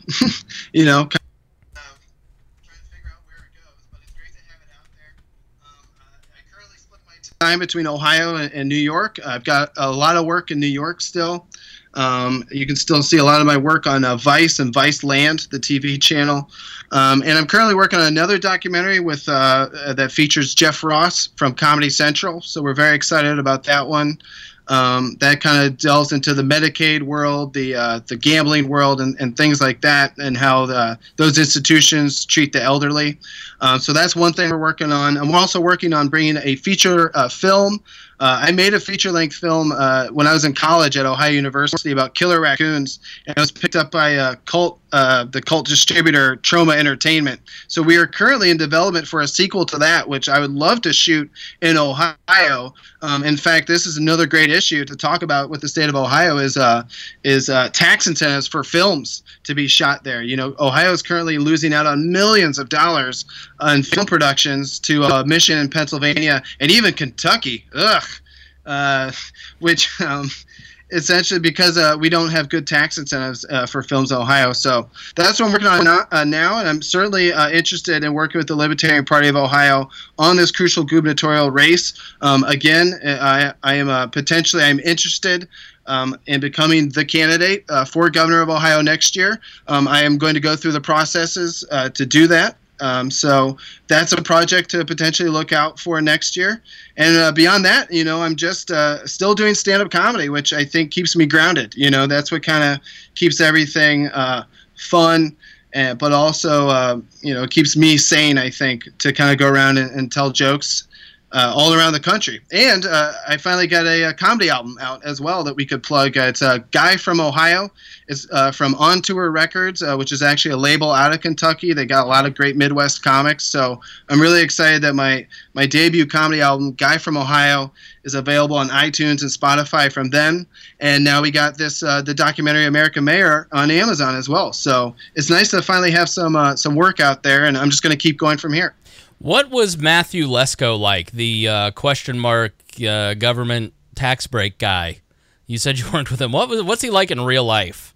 time between Ohio and New York. I've got a lot of work in New York still. You can still see a lot of my work on Vice and Vice Land, the TV channel. And I'm currently working on another documentary with that features Jeff Ross from Comedy Central. So we're very excited about that one. That kind of delves into the Medicaid world, the gambling world, and things like that, and how those institutions treat the elderly. So that's one thing we're working on. I'm also working on bringing a feature film. I made a feature-length film when I was in college at Ohio University about killer raccoons, and it was picked up by the cult distributor Troma Entertainment. So we are currently in development for a sequel to that, which I would love to shoot in Ohio. In fact, this is another great issue to talk about with the state of Ohio is tax incentives for films to be shot there. Ohio is currently losing out on millions of dollars on film productions to Michigan and Pennsylvania and even Kentucky. Which essentially because we don't have good tax incentives for films in Ohio. So that's what I'm working on now, and I'm certainly interested in working with the Libertarian Party of Ohio on this crucial gubernatorial race. Again, I am I'm interested in becoming the candidate for governor of Ohio next year. I am going to go through the processes to do that. So that's a project to potentially look out for next year. And beyond that, I'm just still doing stand-up comedy, which I think keeps me grounded. That's what kind of keeps everything fun, but also, keeps me sane, I think, to kind of go around and tell jokes all around the country. And I finally got a comedy album out as well that we could plug. It's a Guy from Ohio. It's from On Tour Records, which is actually a label out of Kentucky. They got a lot of great Midwest comics. So I'm really excited that my debut comedy album, Guy from Ohio, is available on iTunes and Spotify from them. And now we got this the documentary American Mayor on Amazon as well. So it's nice to finally have some work out there, and I'm just going to keep going from here. What was Matthew Lesko like, the question mark government tax break guy? You said you weren't with him. What's he like in real life?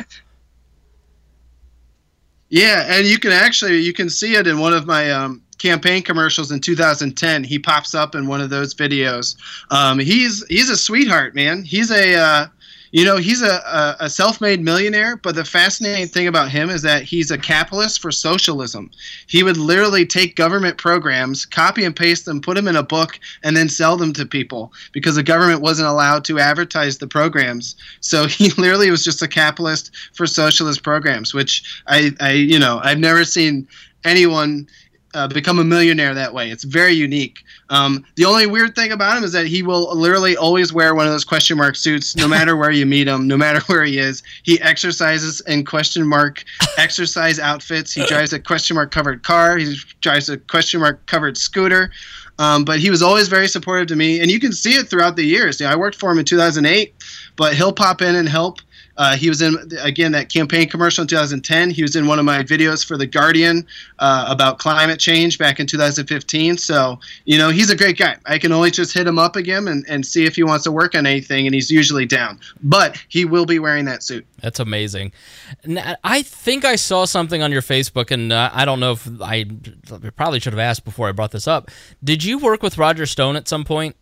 Yeah, and you can see it in one of my campaign commercials in 2010. He pops up in one of those videos. He's a sweetheart, man. He's he's a self-made millionaire, but the fascinating thing about him is that he's a capitalist for socialism. He would literally take government programs, copy and paste them, put them in a book, and then sell them to people because the government wasn't allowed to advertise the programs. So he literally was just a capitalist for socialist programs, which I've never seen anyone become a millionaire that way. It's very unique. The only weird thing about him is that he will literally always wear one of those question mark suits no matter where you meet him, no matter where he is. He exercises in question mark exercise outfits. He drives a question mark covered car. He drives a question mark covered scooter. But he was always very supportive to me, and you can see it throughout the years. I worked for him in 2008, but he'll pop in and help. He was in, again, that campaign commercial in 2010. He was in one of my videos for The Guardian about climate change back in 2015. So, he's a great guy. I can only just hit him up again and see if he wants to work on anything, and he's usually down. But he will be wearing that suit. That's amazing. I think I saw something on your Facebook, and I don't know if I probably should have asked before I brought this up. Did you work with Roger Stone at some point?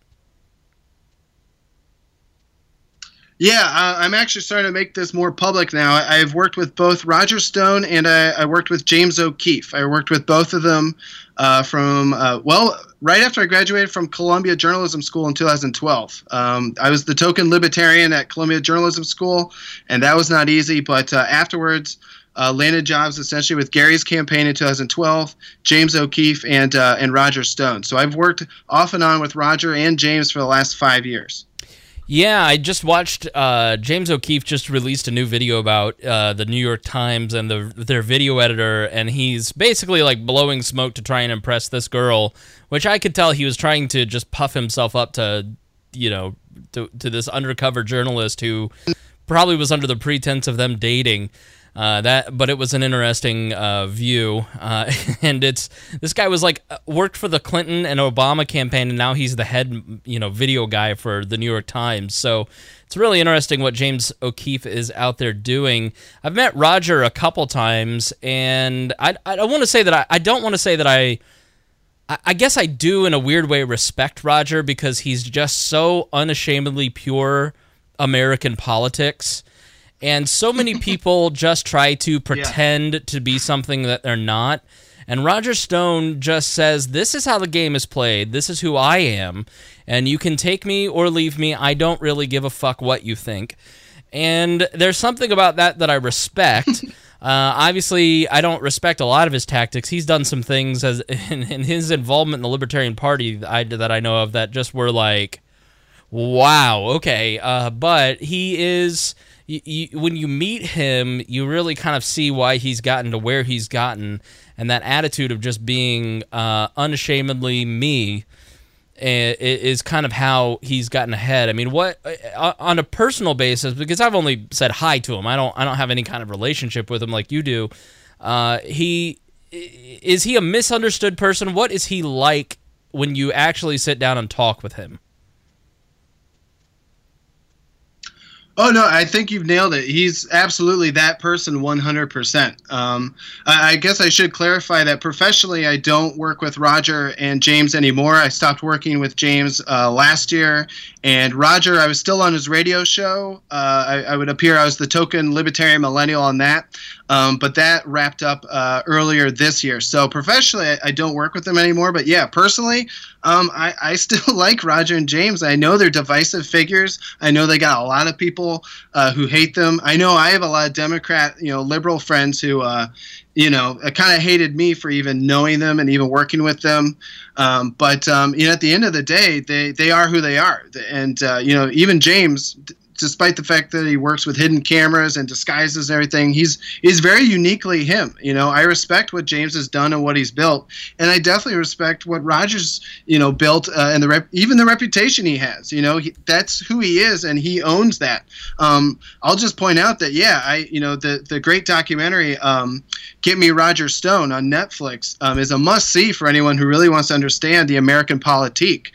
Yeah, I'm actually starting to make this more public now. I've worked with both Roger Stone and I worked with James O'Keefe. I worked with both of them right after I graduated from Columbia Journalism School in 2012. I was the token libertarian at Columbia Journalism School, and that was not easy. But afterwards, landed jobs essentially with Gary's campaign in 2012, James O'Keefe, and Roger Stone. So I've worked off and on with Roger and James for the last 5 years. Yeah, I just watched James O'Keefe just released a new video about the New York Times and their video editor, and he's basically like blowing smoke to try and impress this girl, which I could tell he was trying to just puff himself up to, to this undercover journalist who probably was under the pretense of them dating. But it was an interesting view, and this guy was like worked for the Clinton and Obama campaign, and now he's the head, video guy for the New York Times. So it's really interesting what James O'Keefe is out there doing. I've met Roger a couple times, and I want to say that I don't want to say that I guess I do in a weird way respect Roger because he's just so unashamedly pure American politics. And so many people just try to pretend to be something that they're not. And Roger Stone just says, this is how the game is played. This is who I am. And you can take me or leave me. I don't really give a fuck what you think. And there's something about that I respect. Obviously, I don't respect a lot of his tactics. He's done some things in his involvement in the Libertarian Party that I know of that just were like, wow, okay. But he is... when you meet him, you really kind of see why he's gotten to where he's gotten, and that attitude of just being unashamedly me is kind of how he's gotten ahead. I mean, what on a personal basis, because I've only said hi to him, I don't have any kind of relationship with him like you do. Is he a misunderstood person? What is he like when you actually sit down and talk with him? Oh, no, I think you've nailed it. He's absolutely that person 100%. I guess I should clarify that professionally I don't work with Roger and James anymore. I stopped working with James last year. And Roger, I was still on his radio show. I would appear. I was the token libertarian millennial on that. But that wrapped up earlier this year. So professionally, I don't work with them anymore. But yeah, personally, I still like Roger and James. I know they're divisive figures. I know they got a lot of people who hate them. I know I have a lot of Democrat, liberal friends who, kind of hated me for even knowing them and even working with them. But at the end of the day, they are who they are. And, even James, despite the fact that he works with hidden cameras and disguises and everything, he's very uniquely him. I respect what James has done and what he's built, and I definitely respect what Roger's built and even the reputation he has. That's who he is, and he owns that. I'll just point out that the great documentary Get Me Roger Stone on Netflix is a must see for anyone who really wants to understand the American politique.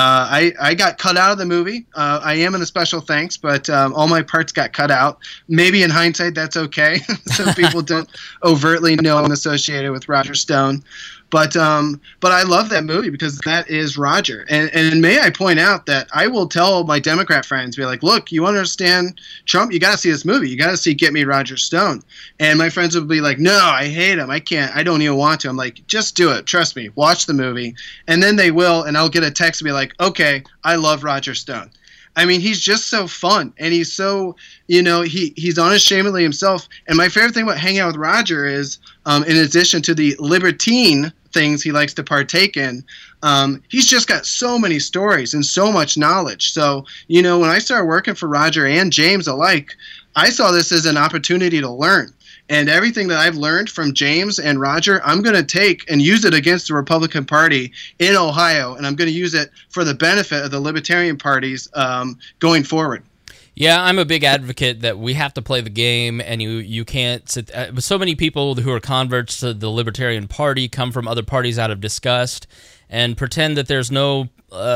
I got cut out of the movie. I am in a special thanks, but all my parts got cut out. Maybe in hindsight, that's okay. Some people don't overtly know I'm associated with Roger Stone. But I love that movie because that is Roger. And may I point out that I will tell my Democrat friends, be like, look, you understand Trump? You got to see this movie. You got to see Get Me Roger Stone. And my friends would be like, no, I hate him. I can't. I don't even want to. I'm like, just do it. Trust me. Watch the movie. And then they will, and I'll get a text and be like, okay, I love Roger Stone. I mean, he's just so fun, and he's so, he's unashamedly himself. And my favorite thing about hanging out with Roger is, in addition to the libertine things he likes to partake in, he's just got so many stories and so much knowledge. So, when I started working for Roger and James alike, I saw this as an opportunity to learn. And everything that I've learned from James and Roger, I'm going to take and use it against the Republican Party in Ohio, and I'm going to use it for the benefit of the Libertarian parties going forward. Yeah, I'm a big advocate that we have to play the game, and you can't sit. So many people who are converts to the Libertarian Party come from other parties out of disgust and pretend that there's no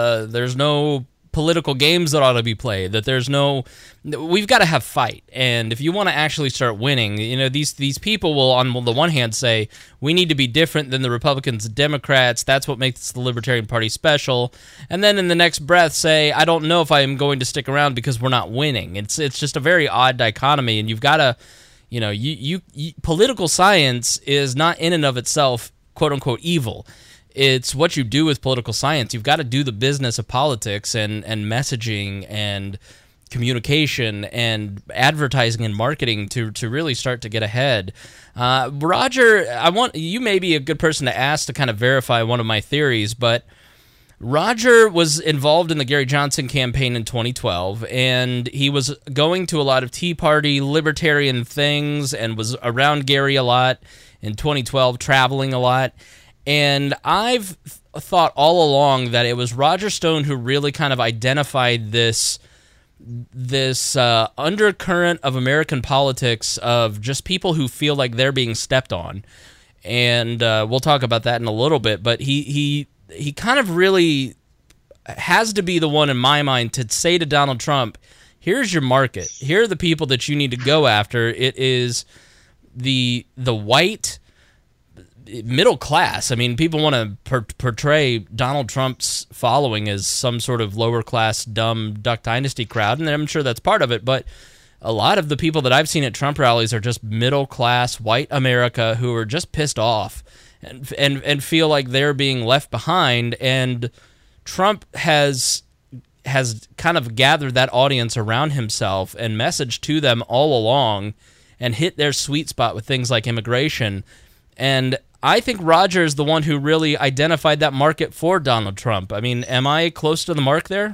political games that ought to be played, that we've got to have fight. And if you want to actually start winning, these people will on the one hand say we need to be different than the Republicans and Democrats, that's what makes the Libertarian Party special, and then in the next breath say I don't know if I am going to stick around because we're not winning. It's just a very odd dichotomy, and you've got to political science is not in and of itself quote unquote evil. It's what you do with political science. You've got to do the business of politics and messaging and communication and advertising and marketing to really start to get ahead. Roger, you may be a good person to ask to kind of verify one of my theories, but Roger was involved in the Gary Johnson campaign in 2012, and he was going to a lot of Tea Party libertarian things and was around Gary a lot in 2012, traveling a lot. And I've thought all along that it was Roger Stone who really kind of identified this undercurrent of American politics of just people who feel like they're being stepped on. And we'll talk about that in a little bit, but he kind of really has to be the one in my mind to say to Donald Trump, here's your market. Here are the people that you need to go after. It is the white middle class. I mean, people want to portray Donald Trump's following as some sort of lower class, dumb Duck Dynasty crowd, and I'm sure that's part of it, but a lot of the people that I've seen at Trump rallies are just middle class, white America who are just pissed off and feel like they're being left behind, and Trump has kind of gathered that audience around himself and messaged to them all along and hit their sweet spot with things like immigration. And I think Roger is the one who really identified that market for Donald Trump. I mean, am I close to the mark there?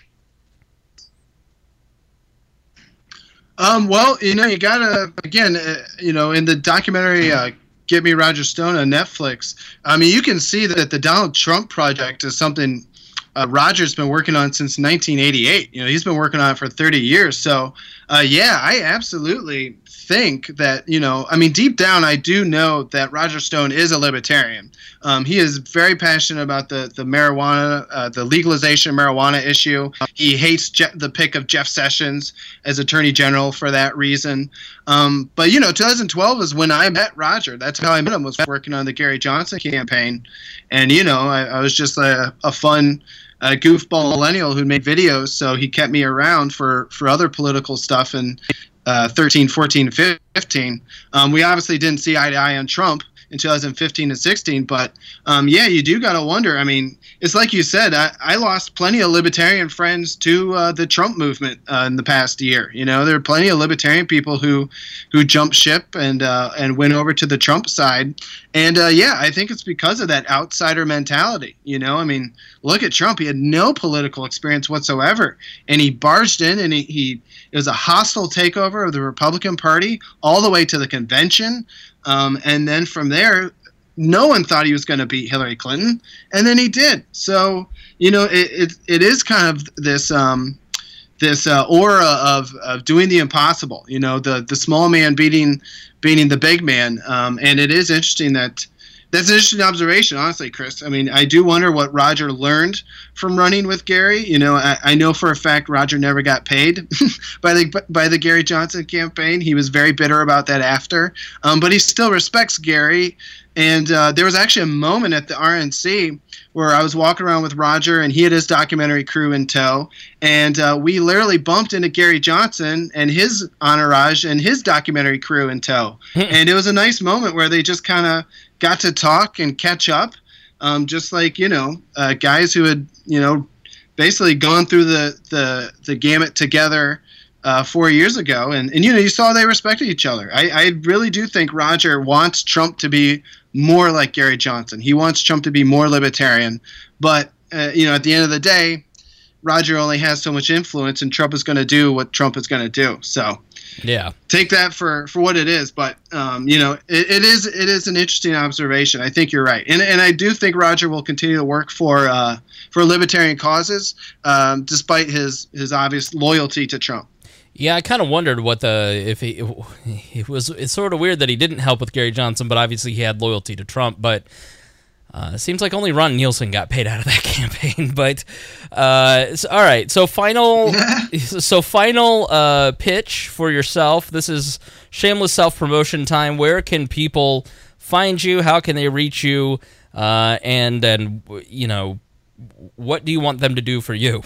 Well, you gotta, again, in the documentary Get Me Roger Stone on Netflix, I mean, you can see that the Donald Trump project is something Roger's been working on since 1988. He's been working on it for 30 years. So, yeah, I absolutely think that, I mean, deep down, I do know that Roger Stone is a libertarian. He is very passionate about the marijuana, the legalization of marijuana issue. He hates the pick of Jeff Sessions as Attorney General for that reason. But 2012 is when I met Roger. That's how I met him, was working on the Gary Johnson campaign. And, I was just a fun goofball millennial who made videos, so he kept me around for other political stuff in 13, 14, 15. We obviously didn't see eye to eye on Trump in 2015 and 16, but yeah, you do got to wonder. I mean, it's like you said, I lost plenty of libertarian friends to the Trump movement in the past year. There are plenty of libertarian people who jumped ship and went over to the Trump side. And yeah, I think it's because of that outsider mentality. I mean, look at Trump. He had no political experience whatsoever, and he barged in, and it was a hostile takeover of the Republican Party all the way to the convention. And then from there, no one thought he was going to beat Hillary Clinton, and then he did. So, it is kind of this aura of doing the impossible. The small man beating the big man. And it is interesting that's an interesting observation, honestly, Chris. I mean, I do wonder what Roger learned from running with Gary. I know for a fact Roger never got paid by the Gary Johnson campaign. He was very bitter about that after. But he still respects Gary. And there was actually a moment at the RNC where I was walking around with Roger, and he had his documentary crew in tow. And we literally bumped into Gary Johnson and his entourage and his documentary crew in tow. And it was a nice moment where they just kind of got to talk and catch up, just like, guys who had, basically gone through the gamut together 4 years ago. And you saw they respected each other. I really do think Roger wants Trump to be more like Gary Johnson. He wants Trump to be more libertarian. But, at the end of the day, Roger only has so much influence, and Trump is going to do what Trump is going to do. So yeah, take that for what it is. But it is an interesting observation. I think you're right, and I do think Roger will continue to work for libertarian causes, despite his obvious loyalty to Trump. Yeah, I kind of wondered it's sort of weird that he didn't help with Gary Johnson, but obviously he had loyalty to Trump. But it seems like only Ron Nielsen got paid out of that campaign. But all right, so final pitch for yourself. This is shameless self-promotion time. Where can people find you? How can they reach you? And what do you want them to do for you?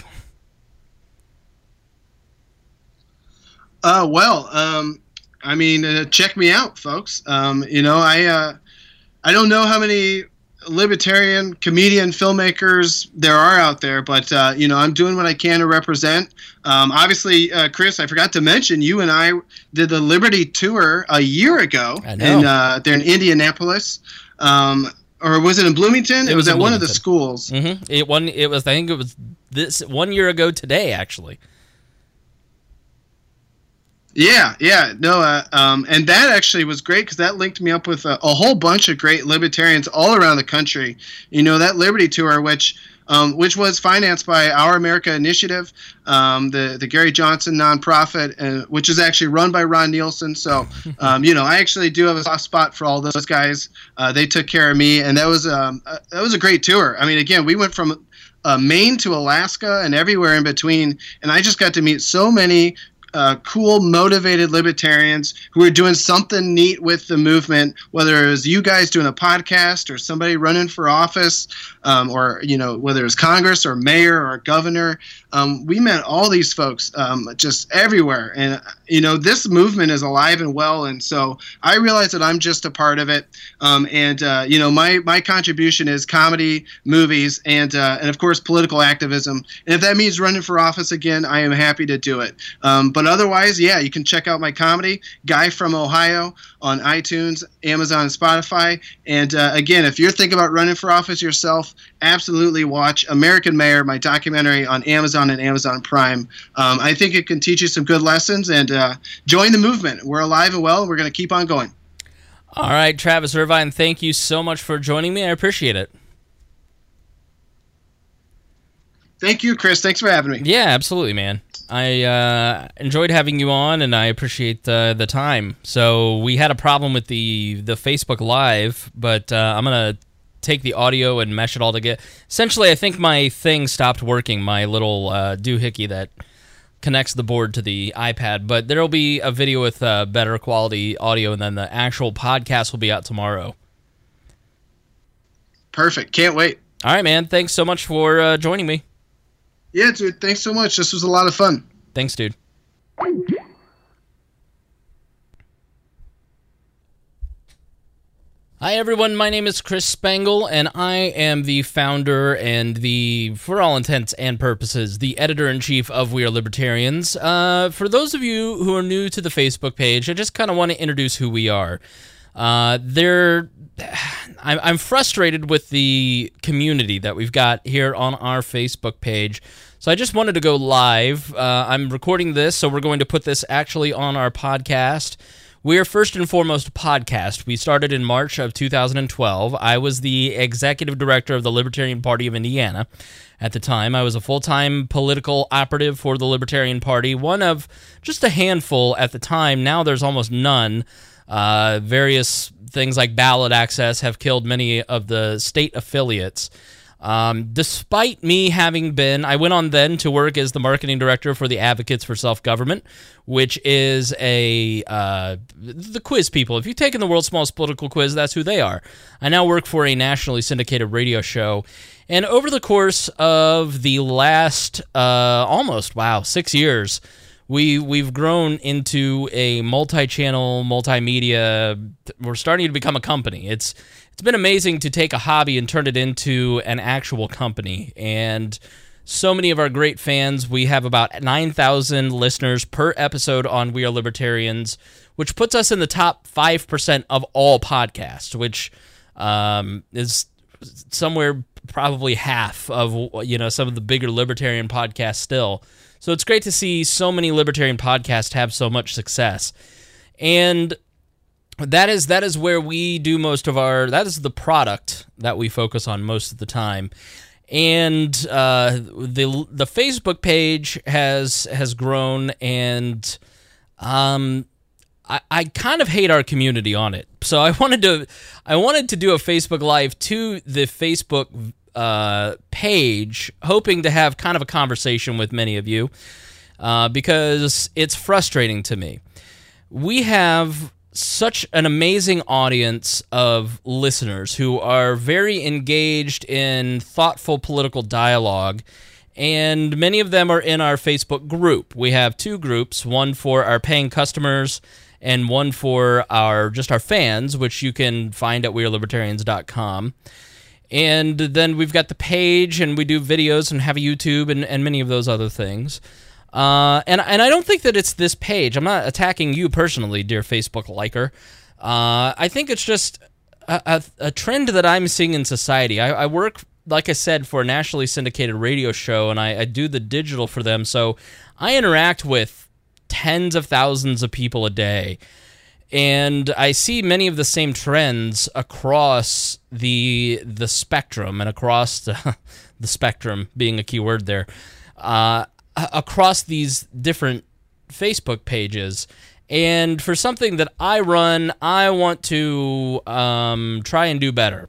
Check me out, folks. I don't know how many libertarian comedian filmmakers there are out there, but I'm doing what I can to represent. Obviously, Chris, I forgot to mention you and I did the Liberty tour a year ago there in Indianapolis, or was it in Bloomington? It was at one of the schools. Mm-hmm. I think it was this 1 year ago today, actually. Yeah, no, and that actually was great because that linked me up with a whole bunch of great libertarians all around the country. That Liberty Tour, which was financed by Our America Initiative, the Gary Johnson nonprofit, which is actually run by Ron Nielsen. So, I actually do have a soft spot for all those guys. They took care of me, and that was a great tour. I mean, again, we went from Maine to Alaska and everywhere in between, and I just got to meet so many cool, motivated libertarians who are doing something neat with the movement, whether it was you guys doing a podcast or somebody running for office, or whether it's Congress or mayor or governor. We met all these folks just everywhere, and this movement is alive and well, and so I realize that I'm just a part of it, my contribution is comedy, movies, and of course political activism, and if that means running for office again, I am happy to do it. But otherwise, yeah, you can check out my comedy, Guy from Ohio, on iTunes, Amazon, and Spotify. And again, if you're thinking about running for office yourself, absolutely watch American Mayor, my documentary on Amazon and Amazon Prime. I think it can teach you some good lessons, and join the movement. We're alive and well, and we're going to keep on going. All right, Travis Irvine, thank you so much for joining me. I appreciate it. Thank you, Chris. Thanks for having me. Yeah, absolutely, man. I enjoyed having you on, and I appreciate the time. So we had a problem with the Facebook Live, but I'm going to take the audio and mesh it all together. Essentially, I think my thing stopped working, my little doohickey that connects the board to the iPad, but there will be a video with better quality audio, and then the actual podcast will be out tomorrow. Perfect. Can't wait. All right, man. Thanks so much for joining me. Yeah, dude. Thanks so much. This was a lot of fun. Thanks, dude. Hi, everyone. My name is Chris Spangle, and I am the founder and for all intents and purposes, the editor-in-chief of We Are Libertarians. For those of you who are new to the Facebook page, I just kind of want to introduce who we are. I'm frustrated with the community that we've got here on our Facebook page, so I just wanted to go live. I'm recording this, so we're going to put this actually on our podcast. We are first and foremost a podcast. We started in March of 2012. I was the executive director of the Libertarian Party of Indiana. At the time, I was a full-time political operative for the Libertarian Party, one of just a handful at the time. Now there's almost none. Various things like ballot access have killed many of the state affiliates. Despite me having been, I went on then to work as the marketing director for the Advocates for Self-Government, which is the quiz people. If you've taken the world's smallest political quiz, that's who they are. I now work for a nationally syndicated radio show, and over the course of the last 6 years, we've grown into a multi-channel, multimedia. We're starting to become a company. It's been amazing to take a hobby and turn it into an actual company. And so many of our great fans, we have about 9,000 listeners per episode on We Are Libertarians, which puts us in the top 5% of all podcasts, which is somewhere probably half of some of the bigger libertarian podcasts still. So it's great to see so many libertarian podcasts have so much success. And that is where we do most of that is the product that we focus on most of the time. And the Facebook page has grown, and I kind of hate our community on it. So I wanted to do a Facebook Live to the Facebook page, hoping to have kind of a conversation with many of you, because it's frustrating to me. We have such an amazing audience of listeners who are very engaged in thoughtful political dialogue, and many of them are in our Facebook group. We have two groups, one for our paying customers and one for our fans, which you can find at wearelibertarians.com. And then we've got the page, and we do videos and have a YouTube and many of those other things. And I don't think that it's this page. I'm not attacking you personally, dear Facebook liker. I think it's just a trend that I'm seeing in society. I work, like I said, for a nationally syndicated radio show, and I do the digital for them, so I interact with tens of thousands of people a day. And I see many of the same trends across the spectrum, and across the spectrum being a key word there, across these different Facebook pages. And for something that I run, I want to try and do better.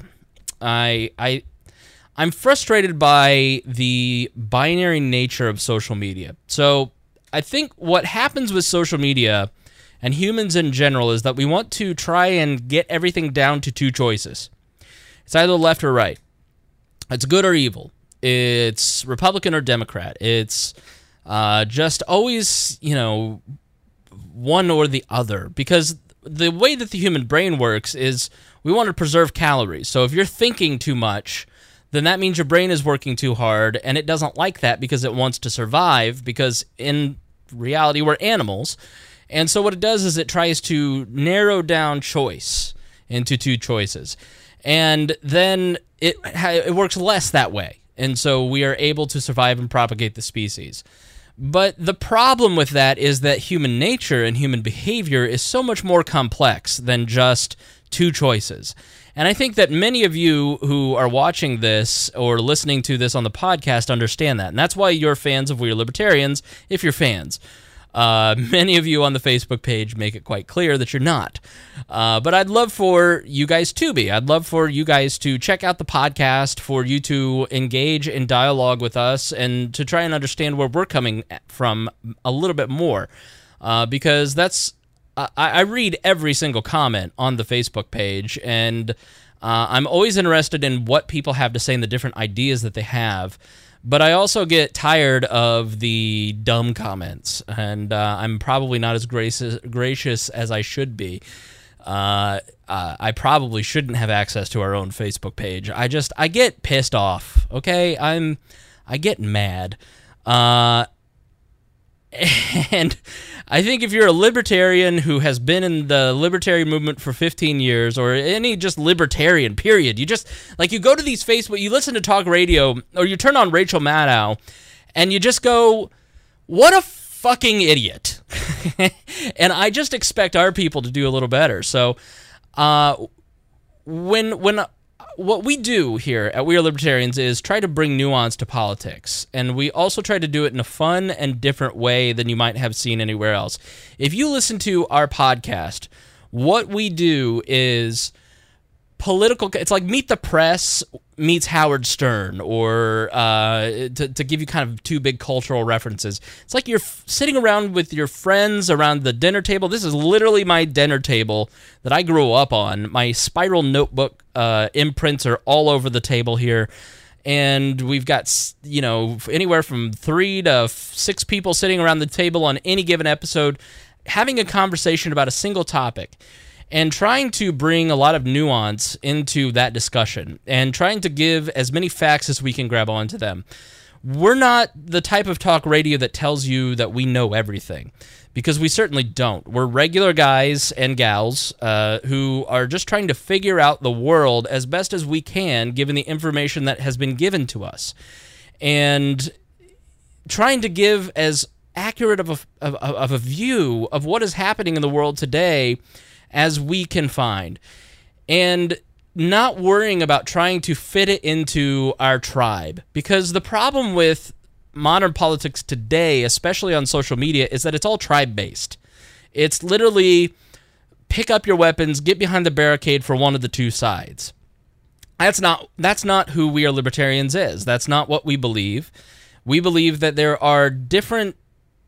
I'm frustrated by the binary nature of social media. So I think what happens with social media and humans in general is that we want to try and get everything down to two choices. It's either left or right. It's good or evil. It's Republican or Democrat. It's just always, one or the other. Because the way that the human brain works is we want to preserve calories. So if you're thinking too much, then that means your brain is working too hard, and it doesn't like that because it wants to survive, because in reality we're animals. And so what it does is it tries to narrow down choice into two choices. And then it works less that way. And so we are able to survive and propagate the species. But the problem with that is that human nature and human behavior is so much more complex than just two choices. And I think that many of you who are watching this or listening to this on the podcast understand that. And that's why you're fans of We Are Libertarians, if you're fans. Many of you on the Facebook page make it quite clear that you're not. But I'd love for you guys to be. I'd love for you guys to check out the podcast, for you to engage in dialogue with us, and to try and understand where we're coming from a little bit more. Because that's... I read every single comment on the Facebook page, and I'm always interested in what people have to say and the different ideas that they have. But I also get tired of the dumb comments, and I'm probably not as gracious as I should be. I probably shouldn't have access to our own Facebook page. I get pissed off, okay? I get mad. And I think if you're a libertarian who has been in the libertarian movement for 15 years, or any just libertarian, period, you go to these Facebook, you listen to talk radio, or you turn on Rachel Maddow, and you just go, what a fucking idiot. And I just expect our people to do a little better. So what we do here at We Are Libertarians is try to bring nuance to politics, and we also try to do it in a fun and different way than you might have seen anywhere else. If you listen to our podcast, what we do is political. It's like Meet the Press meets Howard Stern, or to give you kind of two big cultural references. It's like you're sitting around with your friends around the dinner table. This is literally my dinner table that I grew up on. My spiral notebook imprints are all over the table here. And we've got, anywhere from 3 to 6 people sitting around the table on any given episode, having a conversation about a single topic, and trying to bring a lot of nuance into that discussion, and trying to give as many facts as we can grab onto them. We're not the type of talk radio that tells you that we know everything, because we certainly don't. We're regular guys and gals who are just trying to figure out the world as best as we can, given the information that has been given to us, and trying to give as accurate of a view of what is happening in the world today as we can find, and not worrying about trying to fit it into our tribe. Because the problem with modern politics today, especially on social media, is that it's all tribe-based. It's literally pick up your weapons, get behind the barricade for one of the two sides. That's not who We Are Libertarians is. That's not what we believe. We believe that there are different...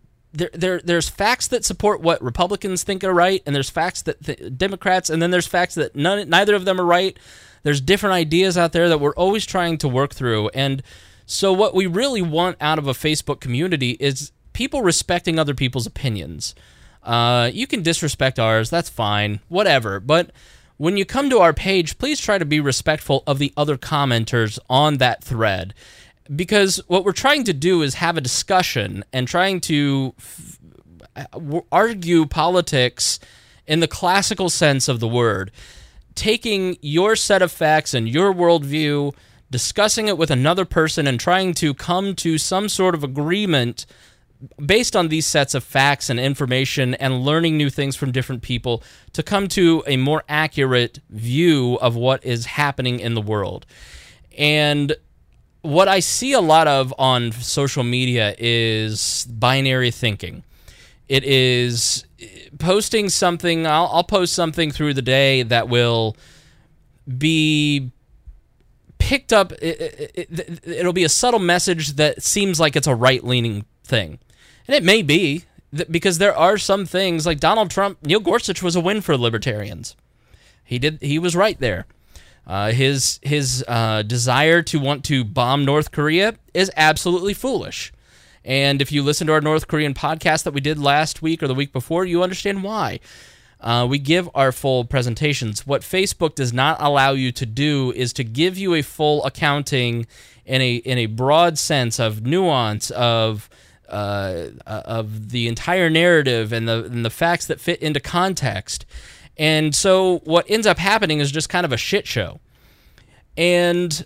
There's facts that support what Republicans think are right, and there's facts that Democrats, and then there's facts that neither of them are right. There's different ideas out there that we're always trying to work through. And so what we really want out of a Facebook community is people respecting other people's opinions. You can disrespect ours, that's fine, whatever. But when you come to our page, please try to be respectful of the other commenters on that thread, because what we're trying to do is have a discussion and trying to argue politics in the classical sense of the word, taking your set of facts and your worldview, discussing it with another person, and trying to come to some sort of agreement based on these sets of facts and information, and learning new things from different people to come to a more accurate view of what is happening in the world. And what I see a lot of on social media is binary thinking. It is posting something, I'll post something through the day that will be picked up, it'll be a subtle message that seems like it's a right-leaning thing. And it may be, because there are some things, like Donald Trump, Neil Gorsuch was a win for libertarians. He was right there. His desire to want to bomb North Korea is absolutely foolish. And if you listen to our North Korean podcast that we did last week or the week before, you understand why. We give our full presentations. What Facebook does not allow you to do is to give you a full accounting in a broad sense of nuance of the entire narrative and the facts that fit into context. And so what ends up happening is just kind of a shit show. And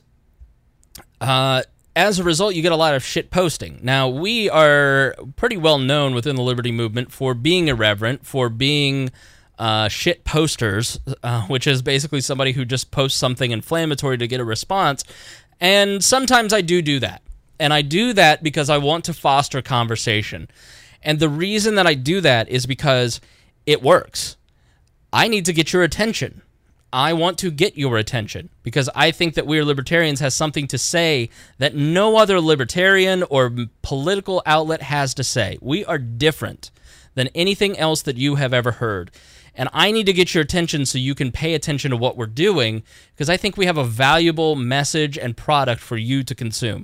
as a result, you get a lot of shit posting. Now, we are pretty well known within the Liberty Movement for being irreverent, for being shit posters, which is basically somebody who just posts something inflammatory to get a response. And sometimes I do that. And I do that because I want to foster conversation. And the reason that I do that is because it works. I need to get your attention. I want to get your attention because I think that We Are Libertarians has something to say that no other libertarian or political outlet has to say. We are different than anything else that you have ever heard. And I need to get your attention so you can pay attention to what we're doing, because I think we have a valuable message and product for you to consume.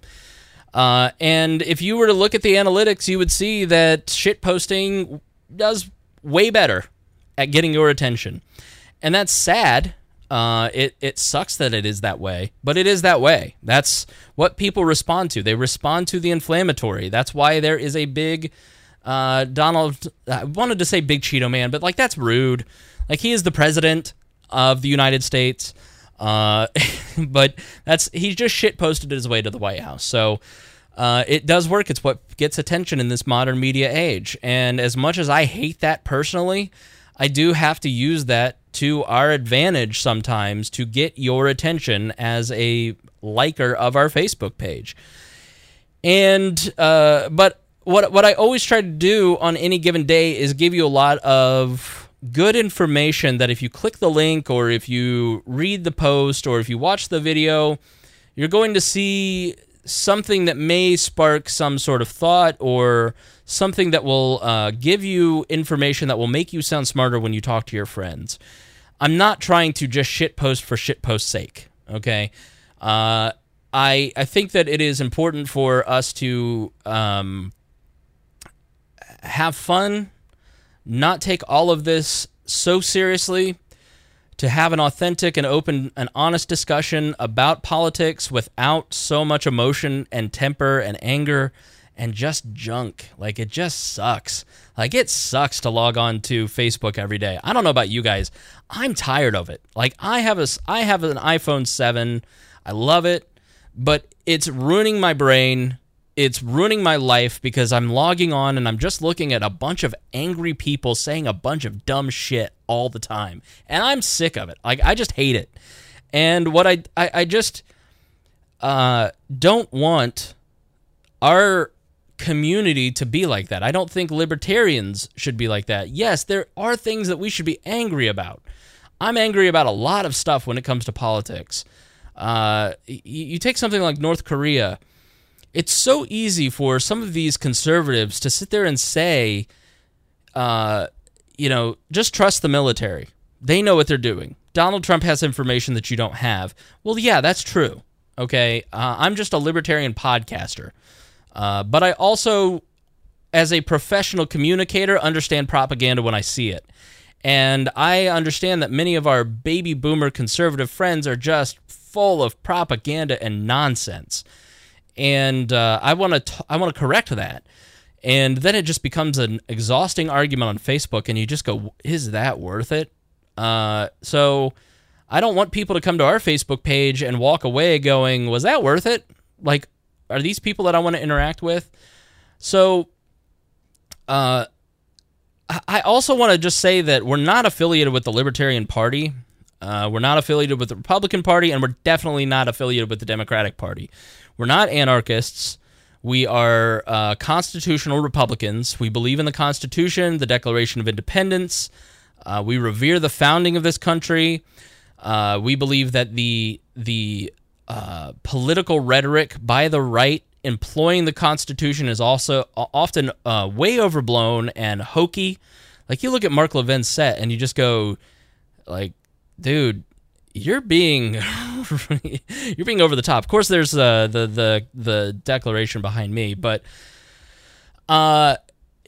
And if you were to look at the analytics, you would see that shit posting does way better at getting your attention. And that's sad. It sucks that it is that way, but it is that way. That's what people respond to. They respond to the inflammatory. That's why there is a big Donald, I wanted to say Big Cheeto Man, but like that's rude. Like he is the president of the United States. But he just shit posted his way to the White House. So it does work. It's what gets attention in this modern media age. And as much as I hate that personally, I do have to use that to our advantage sometimes to get your attention as a liker of our Facebook page. And but what I always try to do on any given day is give you a lot of good information that if you click the link or if you read the post or if you watch the video, you're going to see something that may spark some sort of thought or something that will give you information that will make you sound smarter when you talk to your friends. I'm not trying to just shitpost for shitpost's sake, okay? I think that it is important for us to have fun, not take all of this so seriously, to have an authentic and open and honest discussion about politics without so much emotion and temper and anger and just junk. Like, it just sucks. Like, it sucks to log on to Facebook every day. I don't know about you guys. I'm tired of it. Like, I have an iPhone 7. I love it, but it's ruining my brain. It's ruining my life because I'm logging on and I'm just looking at a bunch of angry people saying a bunch of dumb shit all the time. And I'm sick of it. Like, I just hate it. And what I just don't want our community to be like that. I don't think libertarians should be like that. Yes, there are things that we should be angry about. I'm angry about a lot of stuff when it comes to politics. You take something like North Korea. It's so easy for some of these conservatives to sit there and say, just trust the military. They know what they're doing. Donald Trump has information that you don't have. Well, yeah, that's true. Okay, I'm just a libertarian podcaster. But I also, as a professional communicator, understand propaganda when I see it. And I understand that many of our baby boomer conservative friends are just full of propaganda and nonsense. And I want to correct that. And then it just becomes an exhausting argument on Facebook, and you just go, is that worth it? So I don't want people to come to our Facebook page and walk away going, was that worth it? Like, are these people that I want to interact with? So I also want to just say that we're not affiliated with the Libertarian Party. We're not affiliated with the Republican Party, and we're definitely not affiliated with the Democratic Party. We're not anarchists. We are constitutional Republicans. We believe in the Constitution, the Declaration of Independence. We revere the founding of this country. We believe that the political rhetoric by the right employing the Constitution is also often way overblown and hokey. Like, you look at Mark Levin's set and you just go, like, dude, you're being you're being over the top. Of course, there's the declaration behind me, but but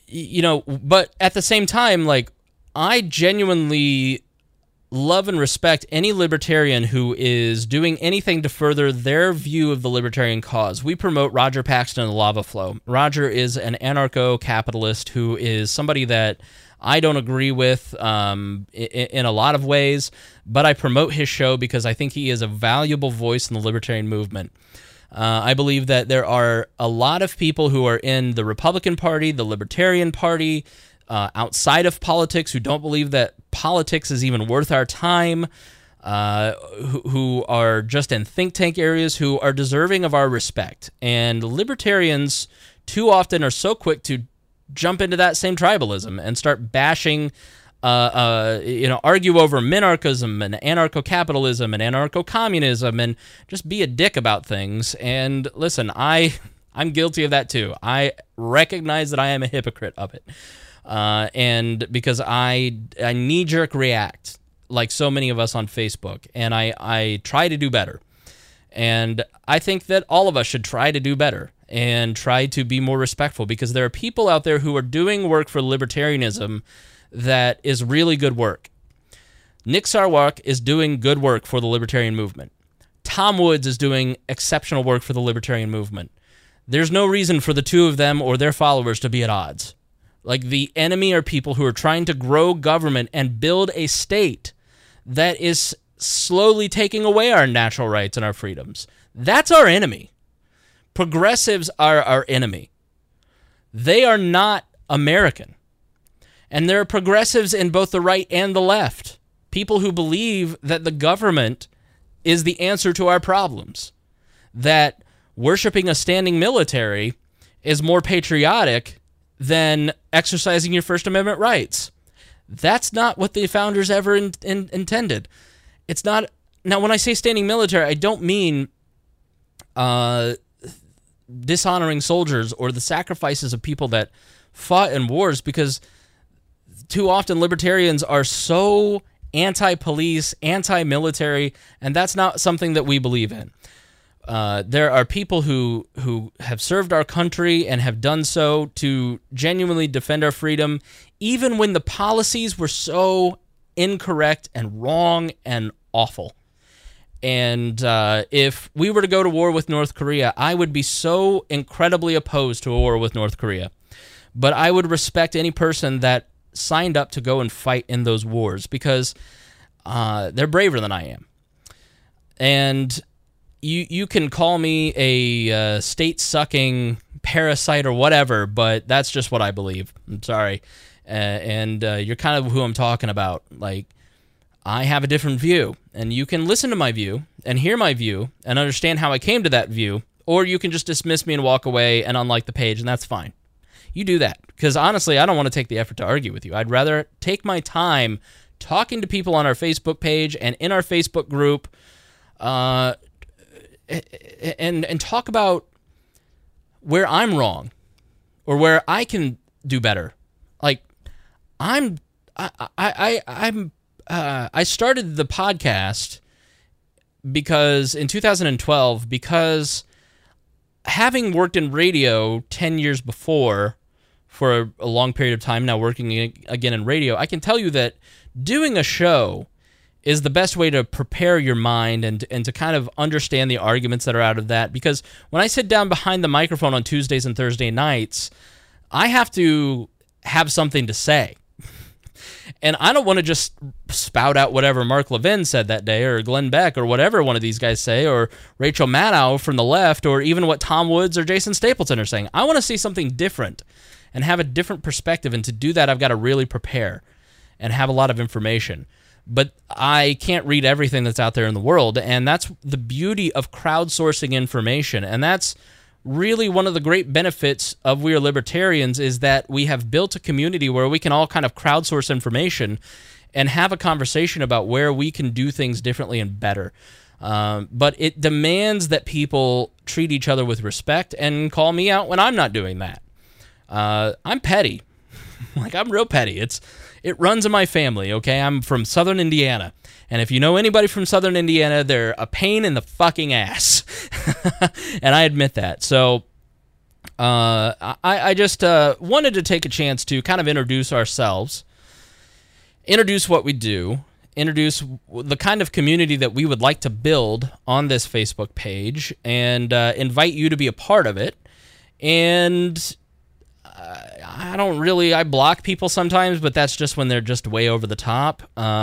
at the same time, like, I genuinely love and respect any libertarian who is doing anything to further their view of the libertarian cause. We promote Roger Paxton and the Lava Flow. Roger is an anarcho-capitalist who is somebody that I don't agree with in a lot of ways, but I promote his show because I think he is a valuable voice in the libertarian movement. I believe that there are a lot of people who are in the Republican Party, the Libertarian Party, outside of politics, who don't believe that politics is even worth our time, who are just in think tank areas, who are deserving of our respect. And libertarians too often are so quick to jump into that same tribalism and start bashing, argue over minarchism and anarcho-capitalism and anarcho-communism and just be a dick about things. And listen, I'm guilty of that too. I recognize that I am a hypocrite of it. And because I knee-jerk react like so many of us on Facebook, and I try to do better. And I think that all of us should try to do better and try to be more respectful, because there are people out there who are doing work for libertarianism that is really good work. Nick Sarwark is doing good work for the libertarian movement. Tom Woods is doing exceptional work for the libertarian movement. There's no reason for the two of them or their followers to be at odds. Like, the enemy are people who are trying to grow government and build a state that is slowly taking away our natural rights and our freedoms. That's our enemy. Progressives are our enemy. They are not American. And there are progressives in both the right and the left. People who believe that the government is the answer to our problems. That worshiping a standing military is more patriotic than exercising your First Amendment rights. That's not what the founders ever intended. It's not. Now, when I say standing military, I don't mean dishonoring soldiers or the sacrifices of people that fought in wars, because too often libertarians are so anti-police, anti-military, and that's not something that we believe in. There are people who have served our country and have done so to genuinely defend our freedom, even when the policies were so incorrect and wrong and awful. And if we were to go to war with North Korea, I would be so incredibly opposed to a war with North Korea. But I would respect any person that signed up to go and fight in those wars, because they're braver than I am. And you can call me a state-sucking parasite or whatever, but that's just what I believe. I'm sorry. And you're kind of who I'm talking about. Like, I have a different view, and you can listen to my view and hear my view and understand how I came to that view, or you can just dismiss me and walk away and unlike the page, and that's fine. You do that, because honestly, I don't want to take the effort to argue with you. I'd rather take my time talking to people on our Facebook page and in our Facebook group, and talk about where I'm wrong or where I can do better. Like, I started the podcast because in 2012, because having worked in radio 10 years before for a long period of time now, working again in radio, I can tell you that doing a show is the best way to prepare your mind and to kind of understand the arguments that are out of that. Because when I sit down behind the microphone on Tuesdays and Thursday nights, I have to have something to say. And I don't want to just spout out whatever Mark Levin said that day, or Glenn Beck, or whatever one of these guys say, or Rachel Maddow from the left, or even what Tom Woods or Jason Stapleton are saying. I want to see something different and have a different perspective. And to do that, I've got to really prepare and have a lot of information. But I can't read everything that's out there in the world, and that's the beauty of crowdsourcing information. And that's really one of the great benefits of We Are Libertarians, is that we have built a community where we can all kind of crowdsource information and have a conversation about where we can do things differently and better. But it demands that people treat each other with respect and call me out when I'm not doing that. I'm petty. Like, I'm real petty. It runs in my family, okay? I'm from Southern Indiana. And if you know anybody from Southern Indiana, they're a pain in the fucking ass. And I admit that. So I just wanted to take a chance to kind of introduce ourselves, introduce what we do, introduce the kind of community that we would like to build on this Facebook page, and invite you to be a part of it. And I block people sometimes, but that's just when they're just way over the top.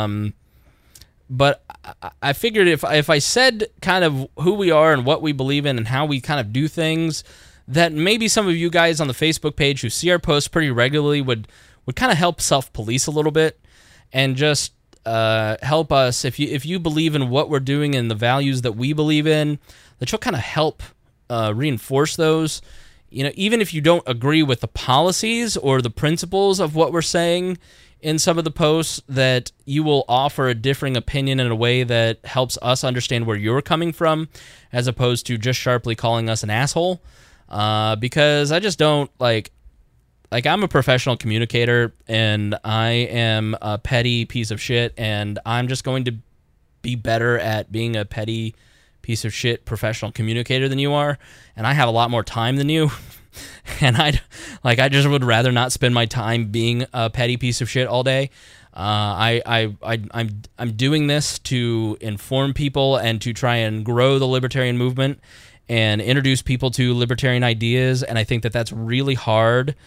But I figured if I said kind of who we are and what we believe in and how we kind of do things, that maybe some of you guys on the Facebook page who see our posts pretty regularly would kind of help self-police a little bit, and just help us. If you believe in what we're doing and the values that we believe in, that you'll kind of help reinforce those. You know, even if you don't agree with the policies or the principles of what we're saying in some of the posts, that you will offer a differing opinion in a way that helps us understand where you're coming from, as opposed to just sharply calling us an asshole. Because I just don't like I'm a professional communicator, and I am a petty piece of shit, and I'm just going to be better at being a petty piece of shit professional communicator than you are, and I have a lot more time than you. And I just would rather not spend my time being a petty piece of shit all day. I'm doing this to inform people and to try and grow the libertarian movement and introduce people to libertarian ideas. And I think that that's really hard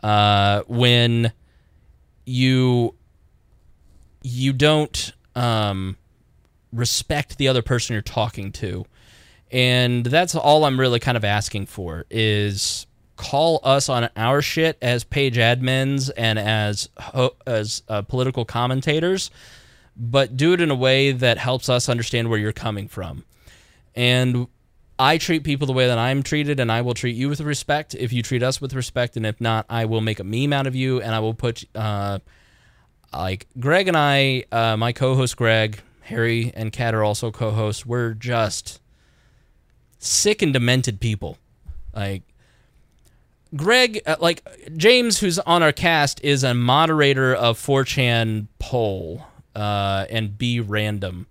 when you don't respect the other person you're talking to. And that's all I'm really kind of asking for, is call us on our shit as page admins and as political commentators, but do it in a way that helps us understand where you're coming from. And I treat people the way that I'm treated, and I will treat you with respect if you treat us with respect, and if not, I will make a meme out of you, and I will put, like, Greg and I, my co-host Greg, Harry and Kat are also co-hosts, we're just sick and demented people. Like, Greg, like, James, who's on our cast, is a moderator of 4chan poll and Be Random.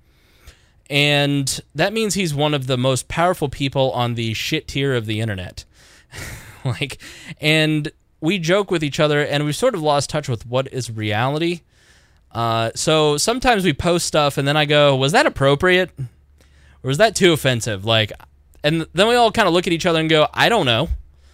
And that means he's one of the most powerful people on the shit tier of the internet. Like, and we joke with each other, and we've sort of lost touch with what is reality. So sometimes we post stuff, and then I go, was that appropriate? Or was that too offensive? Like, and then we all kind of look at each other and go, I don't know.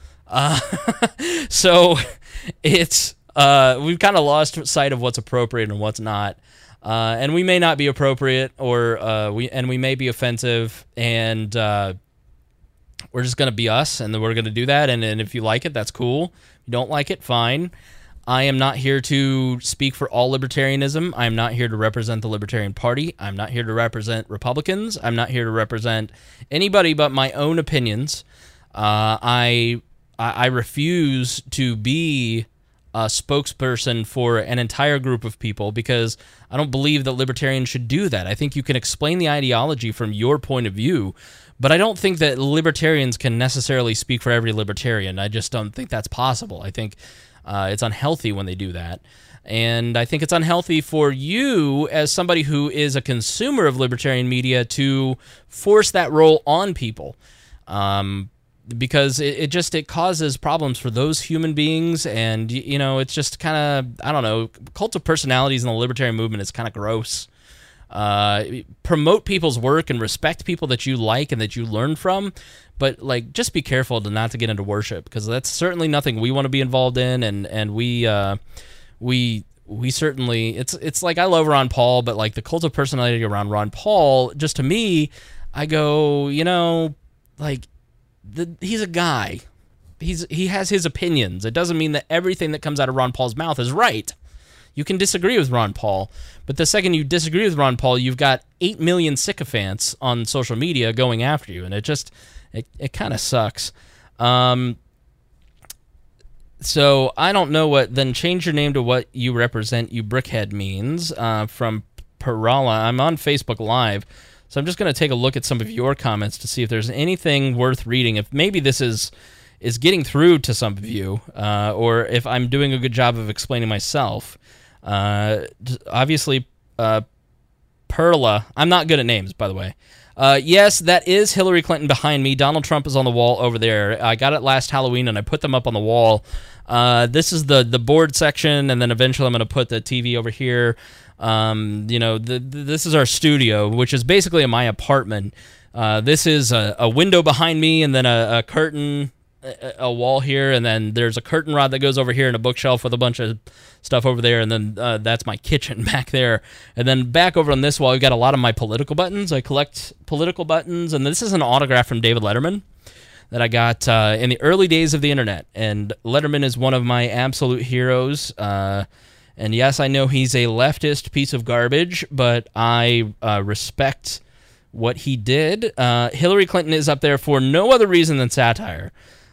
So it's, we've kind of lost sight of what's appropriate and what's not. And we may not be appropriate, or we may be offensive, and we're just going to be us, and then we're going to do that. And if you like it, that's cool. If you don't like it, fine. I am not here to speak for all libertarianism. I'm not here to represent the Libertarian Party. I'm not here to represent Republicans. I'm not here to represent anybody but my own opinions. I refuse to be a spokesperson for an entire group of people, because I don't believe that libertarians should do that. I think you can explain the ideology from your point of view, but I don't think that libertarians can necessarily speak for every libertarian. I just don't think that's possible. I think it's unhealthy when they do that. And I think it's unhealthy for you, as somebody who is a consumer of libertarian media, to force that role on people. because it causes problems for those human beings, and it's just kind of, I don't know, cult of personalities in the libertarian movement is kind of gross. Promote people's work and respect people that you like and that you learn from, but like just be careful not to get into worship, because that's certainly nothing we want to be involved in, and we certainly, it's like, I love Ron Paul, but like the cult of personality around Ron Paul, just to me, I go, like, he's a guy. He has his opinions. It doesn't mean that everything that comes out of Ron Paul's mouth is right. You can disagree with Ron Paul, but the second you disagree with Ron Paul, you've got 8 million sycophants on social media going after you, and it kind of sucks. So I don't know what then change your name to what you represent, you brickhead means, from Perala. I'm on Facebook Live, so I'm just going to take a look at some of your comments to see if there's anything worth reading, if maybe this is getting through to some of you, or if I'm doing a good job of explaining myself. Obviously, Perla, I'm not good at names, by the way. Yes, that is Hillary Clinton behind me. Donald Trump is on the wall over there. I got it last Halloween, and I put them up on the wall. This is the board section, and then eventually I'm going to put the TV over here. This is our studio, which is basically my apartment. This is a window behind me, and then a curtain, a wall here, and then there's a curtain rod that goes over here and a bookshelf with a bunch of stuff over there, and then that's my kitchen back there. And then back over on this wall, we've got a lot of my political buttons. I collect political buttons, and this is an autograph from David Letterman that I got in the early days of the internet, and Letterman is one of my absolute heroes. And yes, I know he's a leftist piece of garbage, but I respect what he did. Hillary Clinton is up there for no other reason than satire.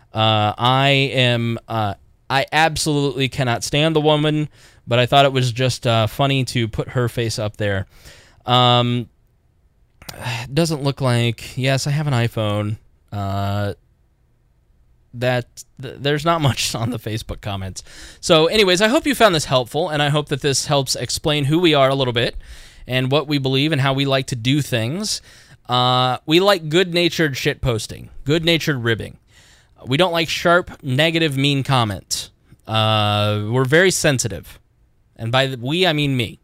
I absolutely cannot stand the woman, but I thought it was just funny to put her face up there. Doesn't look like... Yes, I have an iPhone. There's not much on the Facebook comments. So anyways, I hope you found this helpful, and I hope that this helps explain who we are a little bit and what we believe and how we like to do things. We like good-natured shitposting, good-natured ribbing. We don't like sharp, negative, mean comments. We're very sensitive. And by we, I mean me.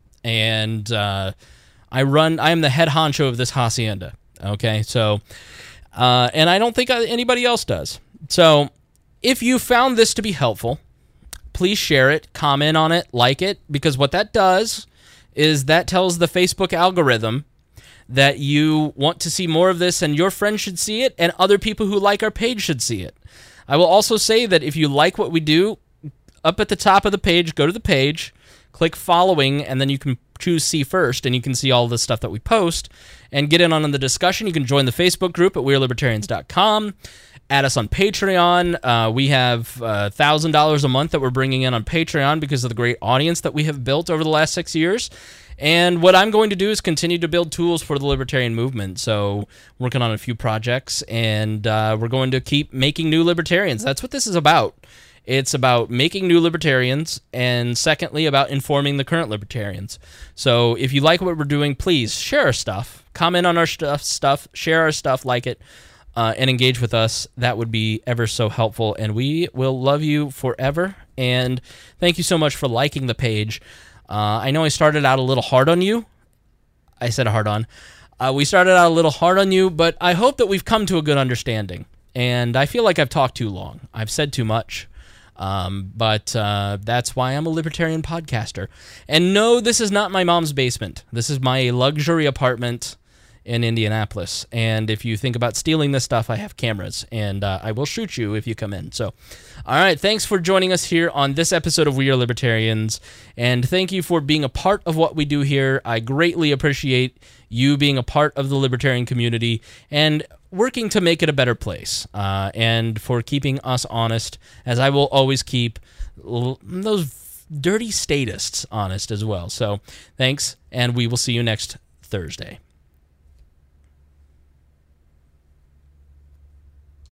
And I am the head honcho of this hacienda. Okay, so... and I don't think anybody else does. So, if you found this to be helpful, please share it, comment on it, like it, because what that does is that tells the Facebook algorithm that you want to see more of this, and your friends should see it, and other people who like our page should see it. I will also say that if you like what we do, up at the top of the page, go to the page, click following, and then you can choose see first, and you can see all the stuff that we post and get in on the discussion. You can join the Facebook group at wearelibertarians.com. Add us on Patreon. We have $1,000 a month that we're bringing in on Patreon because of the great audience that we have built over the last 6 years. And what I'm going to do is continue to build tools for the libertarian movement. So working on a few projects, and we're going to keep making new libertarians. That's what this is about. It's about making new libertarians, and secondly, about informing the current libertarians. So if you like what we're doing, please share our stuff, comment on our stuff, share our stuff, like it, and engage with us. That would be ever so helpful, and we will love you forever. And thank you so much for liking the page. I know I started out a little hard on you. I said hard on. We started out a little hard on you, but I hope that we've come to a good understanding. And I feel like I've talked too long. I've said too much. But that's why I'm a libertarian podcaster. And no, this is not my mom's basement. This is my luxury apartment in Indianapolis. And if you think about stealing this stuff, I have cameras, and I will shoot you if you come in. So, all right, thanks for joining us here on this episode of We Are Libertarians, and thank you for being a part of what we do here. I greatly appreciate you being a part of the libertarian community and working to make it a better place, and for keeping us honest, as I will always keep those dirty statists honest as well. So thanks, and we will see you next Thursday.